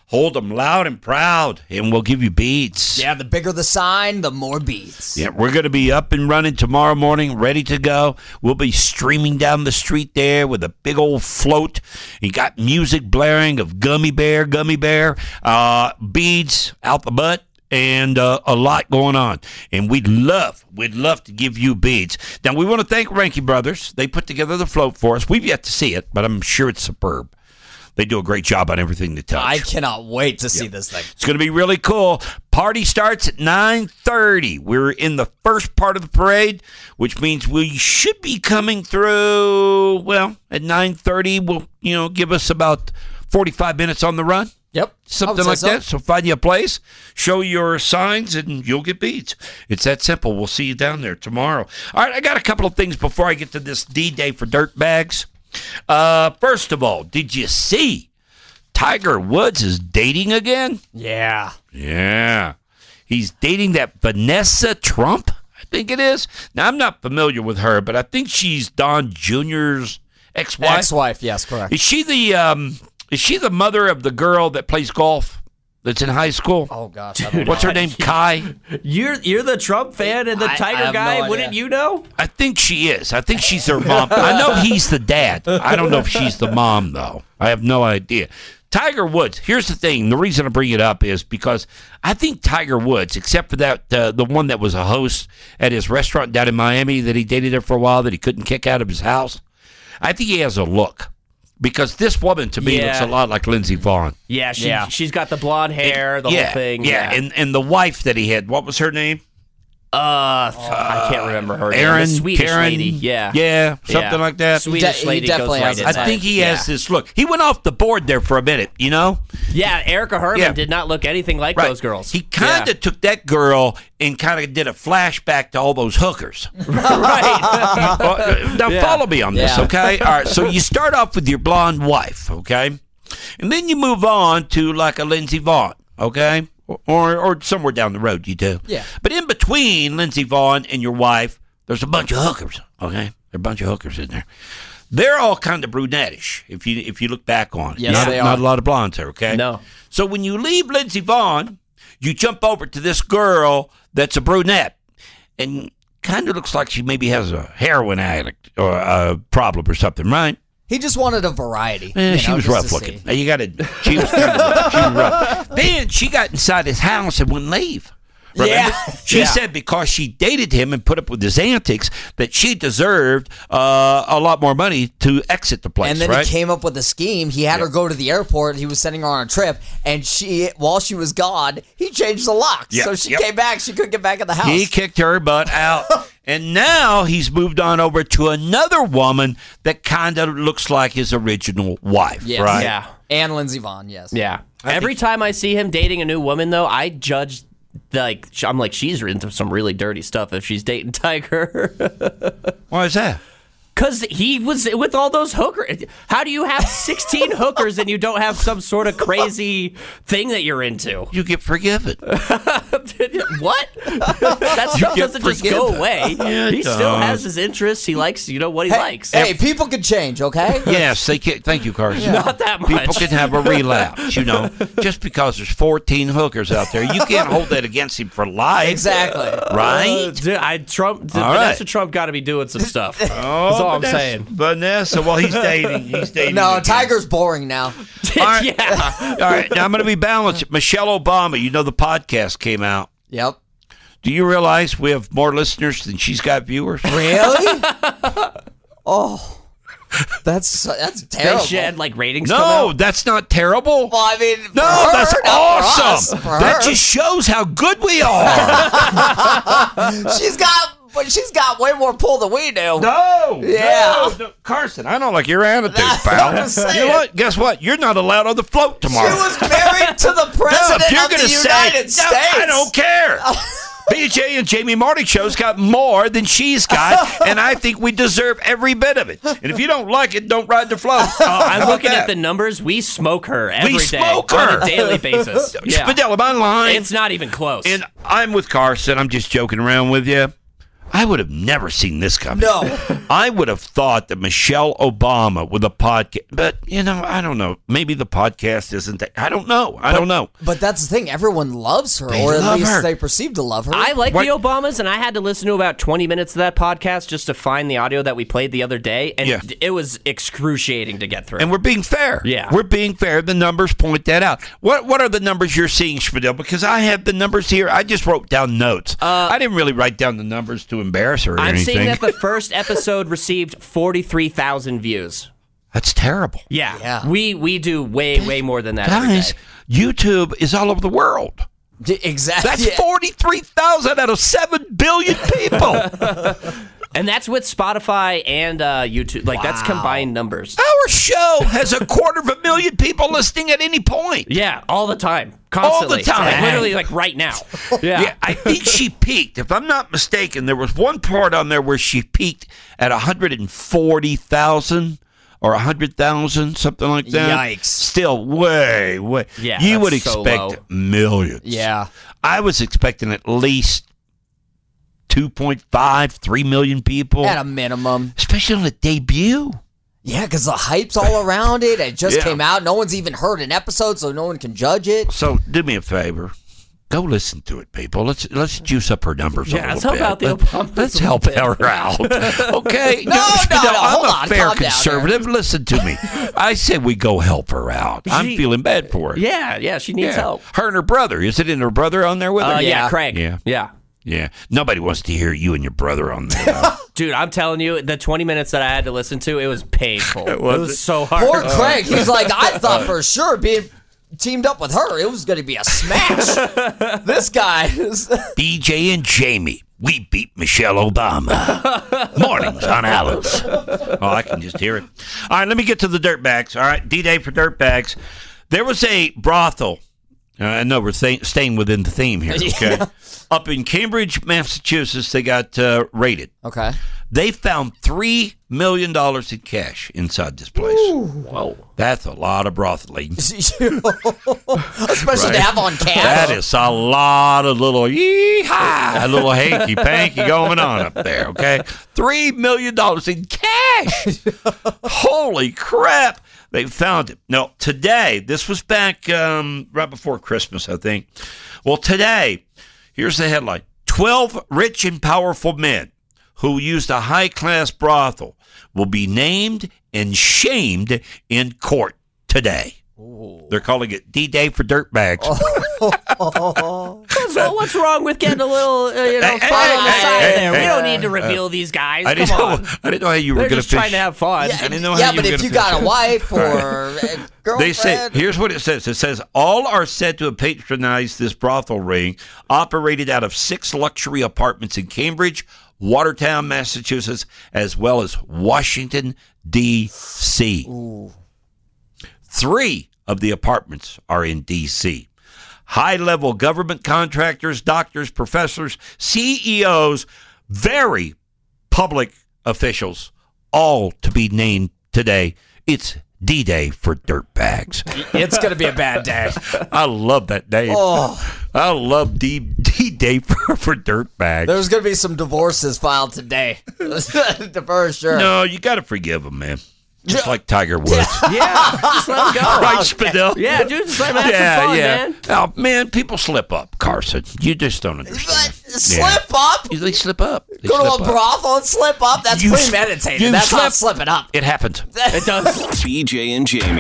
Hold them loud and proud, and we'll give you beads. Yeah, the bigger the sign, the more beads. Yeah, we're going to be up and running tomorrow morning, ready to go. We'll be streaming down the street there with a big old float. You got music blaring of Gummy Bear, Gummy Bear, uh, beads out the butt, and uh, a lot going on. And we'd love, we'd love to give you beads. Now, we want to thank Ranky Brothers. They put together the float for us. We've yet to see it, but I'm sure it's superb. They do a great job on everything they touch. I cannot wait to see Yep. this thing. It's going to be really cool. Party starts at nine thirty. We're in the first part of the parade, which means we should be coming through, well, at nine thirty. Will, you know, give us about forty-five minutes on the run. Yep. Something like so. that. So find you a place, show your signs, and you'll get beads. It's that simple. We'll see you down there tomorrow. All right, I got a couple of things before I get to this D-Day for dirt bags. Uh, first of all, did you see Tiger Woods is dating again? Yeah. Yeah. He's dating that Vanessa Trump, I think it is. Now, I'm not familiar with her, but I think she's Don Junior's ex-wife. Ex-wife, yes, correct. Is she the um, is she the mother of the girl that plays golf that's in high school? Oh, gosh. What's her name? Kai? You're you're the Trump fan and the I- I Tiger have guy. no Wouldn't idea. you know? I think she is. I think she's her mom. I know he's the dad. I don't know if she's the mom, though. I have no idea. Tiger Woods, here's the thing. The reason I bring it up is because I think Tiger Woods, except for that uh, the one that was a host at his restaurant down in Miami that he dated there for a while that he couldn't kick out of his house, I think he has a look. Because this woman, to me, Yeah. looks a lot like Lindsey Vaughn. Yeah, she, Yeah. she's got the blonde hair, the yeah, whole thing. Yeah, and, and the wife that he had, what was her name? Uh, I can't remember her name. Aaron, The Swedish Karen, lady. Yeah. Yeah, something Yeah. like that. Swedish He de- lady he definitely goes right has in a I that. think he yeah. has this look. He went off the board there for a minute, you know? Yeah, Erica Herman Yeah. did not look anything like Right. those girls. He kind of Yeah. took that girl and kind of did a flashback to all those hookers. right. Uh, now, Yeah. follow me on this, Yeah. okay? All right, so you start off with your blonde wife, okay? And then you move on to like a Lindsey Vaughn, okay? Or, or somewhere down the road, you do. Yeah. But in between Lindsey Vaughn and your wife, there's a bunch of hookers, okay? There are a bunch of hookers in there. They're all kind of brunettish, if you if you look back on it. Yes, not, they not are. a lot of blondes there, okay? No. So when you leave Lindsey Vaughn, you jump over to this girl that's a brunette and kind of looks like she maybe has a heroin addict or a problem or something, right? He just wanted a variety. Eh, you she know, was just rough to looking. see. Now, you got to. She was kind of she was rough. Then she got inside his house and wouldn't leave. Remember? Yeah. She Yeah. said because she dated him and put up with his antics that she deserved uh, a lot more money to exit the place. And then right? he came up with a scheme. He had her go to the airport. He was sending her on a trip, and she, while she was gone, he changed the locks. Yep, So she yep. came back. She couldn't get back in the house. He kicked her butt out. And now he's moved on over to another woman that kind of looks like his original wife, Yes. right? Yeah. And Lindsey Vaughn, yes. Yeah. Every time I see him dating a new woman, though, I judge. Like I'm like she's into some really dirty stuff if she's dating Tiger. Why is that? Because he was with all those hookers. How do you have sixteen hookers and you don't have some sort of crazy thing that you're into? You get forgiven. What? That stuff get doesn't just go forgiven. away. Yeah, it he still does. has his interests. He likes, you know, what he Hey, likes. hey, people can change, okay? Yes, they can. Thank you, Carson. Not that much. People can have a relapse, you know. Just because there's fourteen hookers out there, you can't hold that against him for life. Exactly. Right? Uh, dude, I Trump. All Vanessa right. Trump got to be doing some stuff. That's Oh, all I'm Vanessa- saying. Vanessa, well, he's dating. He's dating. No, again. Tiger's boring now. All right. Yeah. All right, now I'm going to be balanced. Michelle Obama, you know the podcast came out. Yep. Do you realize we have more listeners than she's got viewers? Really? Oh, that's that's They terrible. should like ratings. come No, out? that's not terrible. Well, I mean, No, for her, that's not for awesome. us. For That her. just shows how good we are. she's got, but she's got way more pull than we do. No. Yeah. no, no. Carson, I don't like your attitude, That's pal. what I'm saying. You know what? Guess what? You're not allowed on the float tomorrow. She was married to the No, president if you're of the gonna say, United "No, States. I don't care. B J and Jamie Marty show's got more than she's got, and I think we deserve every bit of it. And if you don't like it, don't ride the float. Uh, I'm How looking about at the that? numbers. We smoke her every day We smoke on her. a daily basis. Yeah. Spadell, am I lying? It's not even close. And I'm with Carson. I'm just joking around with you. I would have never seen this coming. No. I would have thought that Michelle Obama with a podcast, but, you know, I don't know. Maybe the podcast isn't that. I don't know. I But- don't know. But that's the thing. Everyone loves her, They or at love least her. they perceive to love her. I like What- the Obamas, and I had to listen to about twenty minutes of that podcast just to find the audio that we played the other day, and Yeah. it was excruciating to get through. And we're being fair. Yeah. We're being fair. The numbers point that out. What What are the numbers you're seeing, Spadil? Because I have the numbers here. I just wrote down notes. Uh, I didn't really write down the numbers to embarrass her or I'm anything. seeing that the first episode received forty-three thousand views. That's terrible. Yeah. Yeah. We we do way, way more than that every Guys, day. YouTube is all over the world. D- exactly. That's forty-three thousand out of seven billion people. And that's with Spotify and uh, YouTube. Like, that's Wow. combined numbers. Our show has a quarter of a million people listening at any point. Yeah, all the time. Constantly. All the time. Like, literally, like, right now. Yeah. Yeah, I think she peaked. If I'm not mistaken, there was one part on there where she peaked at one hundred forty thousand or one hundred thousand, something like that. Yikes. Still way, way. Yeah, you that's would so expect low. millions. Yeah. I was expecting at least two point five, three million people, At a minimum. especially on the debut. Yeah, because the hype's all around it. It just Yeah. came out. No one's even heard an episode, so no one can judge it. So do me a favor. Go listen to it, people. Let's let's juice up her numbers Yeah, a little let's help bit. out the Let- Obamas Let's a help little her out. Okay? No, no, Spadil, no, I'm hold a on, fair calm down conservative. Listen to me. I say we go help her out. I'm She- feeling bad for her. Yeah, yeah, she needs Yeah. help. Her and her brother. Is it in her brother on there with her? Uh, yeah, Yeah. Craig. Yeah. Yeah. Yeah. Nobody wants to hear you and your brother on there. though. Dude, I'm telling you, the twenty minutes that I had to listen to, it was painful. It Was was, it? so hard. Poor Craig. He's like, I thought for sure being teamed up with her, it was going to be a smash. This guy is. B J and Jamie. We beat Michelle Obama. Mornings on Alice. Oh, I can just hear it. All right, let me get to the dirtbags. All right, D-Day for dirtbags. There was a brothel. Uh, I know we're th- staying within the theme here. Okay, up in Cambridge, Massachusetts, they got uh, raided. Okay. They found three million dollars in cash inside this place. Whoa, that's a lot of brotheling. Especially to Right. have on cash. That is a lot of little yee-haw, a little hanky-panky going on up there, okay? Three million dollars in cash. Holy crap. They found it. No, today, this was back um, right before Christmas, I think. Well, today, here's the headline. twelve rich and powerful men who used a high-class brothel will be named and shamed in court today. They're calling it D-Day for dirtbags. What's, what's wrong with getting a little, uh, you know, Hey, fun hey, on the hey, side hey, there? hey, we don't hey. need to reveal Uh, these guys. I didn't Come know. on. I didn't know how you were They're going to just fish. trying to have fun. I didn't know yeah, how you but were if gonna you got fish a it. wife or Right. a girlfriend. They say, here's what it says. It says, all are said to have patronized this brothel ring, operated out of six luxury apartments in Cambridge, Watertown, Massachusetts, as well as Washington, D C Three of the apartments are in D C High-level government contractors, doctors, professors, C E Os, very public officials, all to be named today. It's D-Day for dirtbags. It's going to be a bad day. I love that name. Oh. I love D- D-Day for, for dirtbags. There's going to be some divorces filed today. For sure. No, you got to forgive them, man. Just like Tiger Woods. Yeah, just let them go. Right, Spadil? Yeah, dude, just let them have yeah, some fun, yeah. man. Oh, man, people slip up, Carson. You just don't understand. Slip up? They slip up. They Go to slip a up. brothel and slip up? That's You s- premeditated. you That's slip- not slipping up. It happens. It does. B J and Jamie.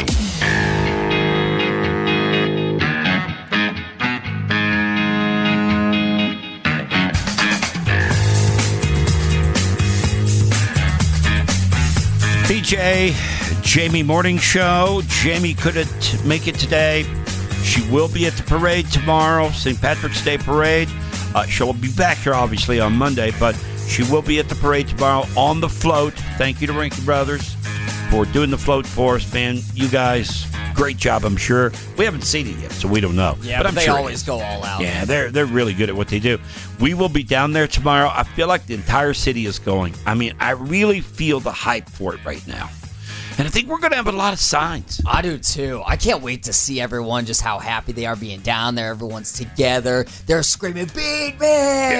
B J, Jamie Morning Show. Jamie couldn't make it today. She will be at the parade tomorrow, Saint Patrick's Day parade. Uh, she'll be back here, obviously, on Monday, but she will be at the parade tomorrow on the float. Thank you to Rinky Brothers for doing the float for us, man. You guys, great job, I'm sure. We haven't seen it yet, so we don't know. Yeah, but, I'm they sure it always is. go all out. Yeah, they're they're really good at what they do. We will be down there tomorrow. I feel like the entire city is going. I mean, I really feel the hype for it right now. And I think we're going to have a lot of signs. I do too. I can't wait to see everyone, just how happy they are being down there. Everyone's together. They're screaming, beat me! Yeah.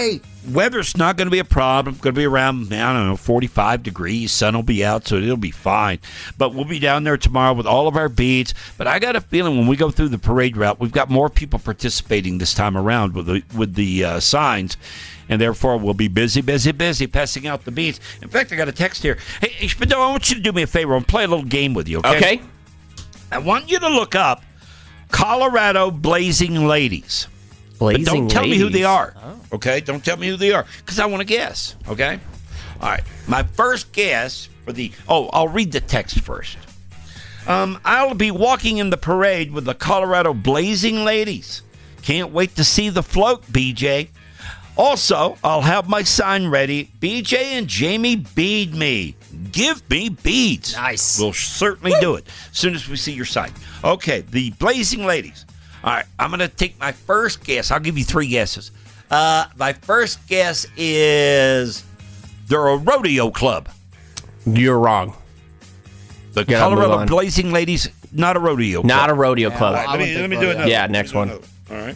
weather's not going to be a problem. Going to be around, I don't know, forty-five degrees. Sun will be out, so it'll be fine. But we'll be down there tomorrow with all of our beads. But I got a feeling when we go through the parade route, we've got more people participating this time around with the, with the uh, signs. And therefore, we'll be busy, busy, busy passing out the beads. In fact, I got a text here. Hey, hey Spadil, I want you to do me a favor and play a little game with you, okay? Okay. I want you to look up Colorado Blazing Ladies. Blazing but don't tell ladies. me who they are, okay? Don't tell me who they are, because I want to guess, okay? All right. My first guess for the... Oh, I'll read the text first. Um, I'll be walking in the parade with the Colorado Blazing Ladies. Can't wait to see the float, B J. Also, I'll have my sign ready. B J and Jamie bead me. Give me beads. Nice. We'll certainly do it as soon as we see your sign. Okay, the Blazing Ladies. All right, I'm going to take my first guess. I'll give you three guesses. Uh, my first guess is they're a rodeo club. You're wrong. The Gotta move Colorado on. Blazing Ladies, not a rodeo club. Not a rodeo club. All right, let me, let me do another. Yeah, next one. All right.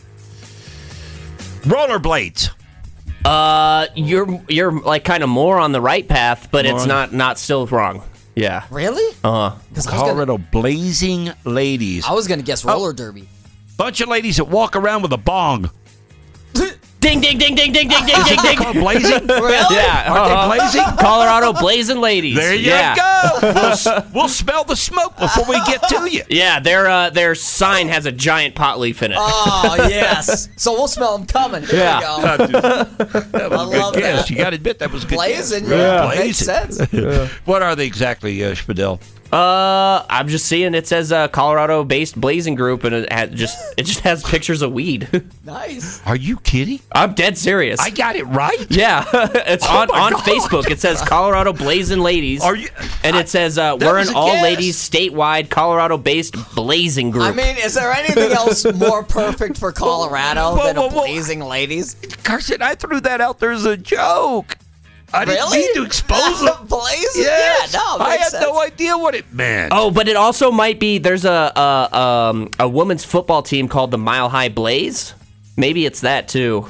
Rollerblades. Uh, you're you're like kind of more on the right path, but More it's on- not not still wrong. Yeah. Really? Uh huh. Colorado Blazing Ladies. I was going to guess roller derby. Bunch of ladies that walk around with a bong. Ding ding ding ding ding ding ding ding ding. Called Blazing? Really? Yeah. Aren't they uh-huh. blazing? Colorado Blazing Ladies. There you yeah. go. We'll, s- we'll smell the smoke before we get to you. Yeah, their uh, their sign has a giant pot leaf in it. Oh, yes. So we'll smell them coming. Here Yeah. we go. Uh, dude, that was I a good love guess. that. You got to admit that was a good Blazing, guess. yeah. Blazing. Makes sense. What are they exactly, uh, Spadil? Uh, I'm just seeing it says uh, Colorado-based Blazing Group, and it had just it just has pictures of weed. Nice. Are you kidding? I'm dead serious. I got it right? Yeah, it's Oh on, my on God. Facebook. It says Colorado Blazing Ladies. Are you? And it says uh, that we're was an a all guess. ladies statewide Colorado-based Blazing Group. I mean, is there anything else more perfect for Colorado Whoa, than whoa, a whoa. blazing ladies? Carson, I threw that out there as a joke. I didn't Really? mean to expose them. Blazing? Yes. Yeah, no, it I makes had sense. no idea what it meant. Oh, but it also might be there's a a, um, a women's football team called the Mile High Blaze. Maybe it's that too.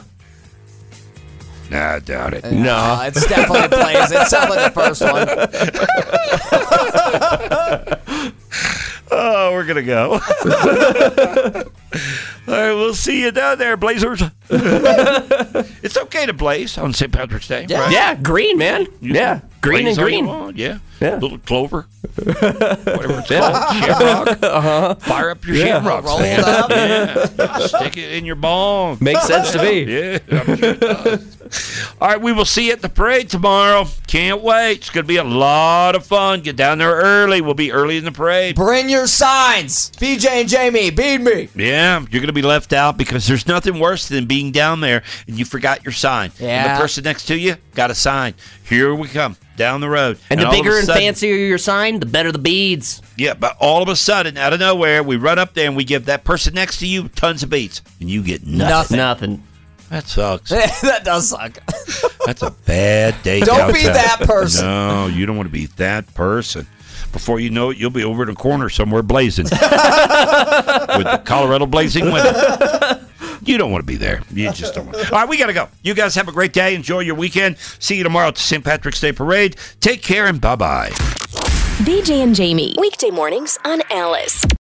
Nah, I doubt it. No. Uh, it's definitely blazing. It's definitely the first one. Oh, we're going to go. All right, we'll see you down there, Blazers. It's okay to blaze on Saint Patrick's Day, Yeah. right? Yeah, green, man. You Yeah, can green and blaze all you green. want, Yeah. Yeah. Little clover. Whatever it's called. Shamrock. Uh-huh. Fire up your Yeah. shamrocks, Roll man. it up. Yeah. Stick it in your bong. Makes sense to me. Yeah, I'm sure it does. All right, we will see you at the parade tomorrow. Can't wait. It's going to be a lot of fun. Get down there early. We'll be early in the parade. Bring your signs. B J and Jamie, beat me. Yeah, you're going to be left out because there's nothing worse than being down there and you forgot your sign. And Yeah. the person next to you got a sign. Here we come down the road. And the all of a bigger and sudden- fancier your sign, the better the beads. Yeah, but all of a sudden, out of nowhere, we run up there and we give that person next to you tons of beats, and you get nothing. Nothing. Nothing. That sucks. That does suck. That's a bad day. Don't be downtown. that person. No, you don't want to be that person. Before you know it, you'll be over in a corner somewhere blazing with the Colorado Blazing women. You don't want to be there. You just don't want to. All right, we got to go. You guys have a great day. Enjoy your weekend. See you tomorrow at the Saint Patrick's Day Parade. Take care and bye-bye. B J and Jamie. Weekday mornings on Alice.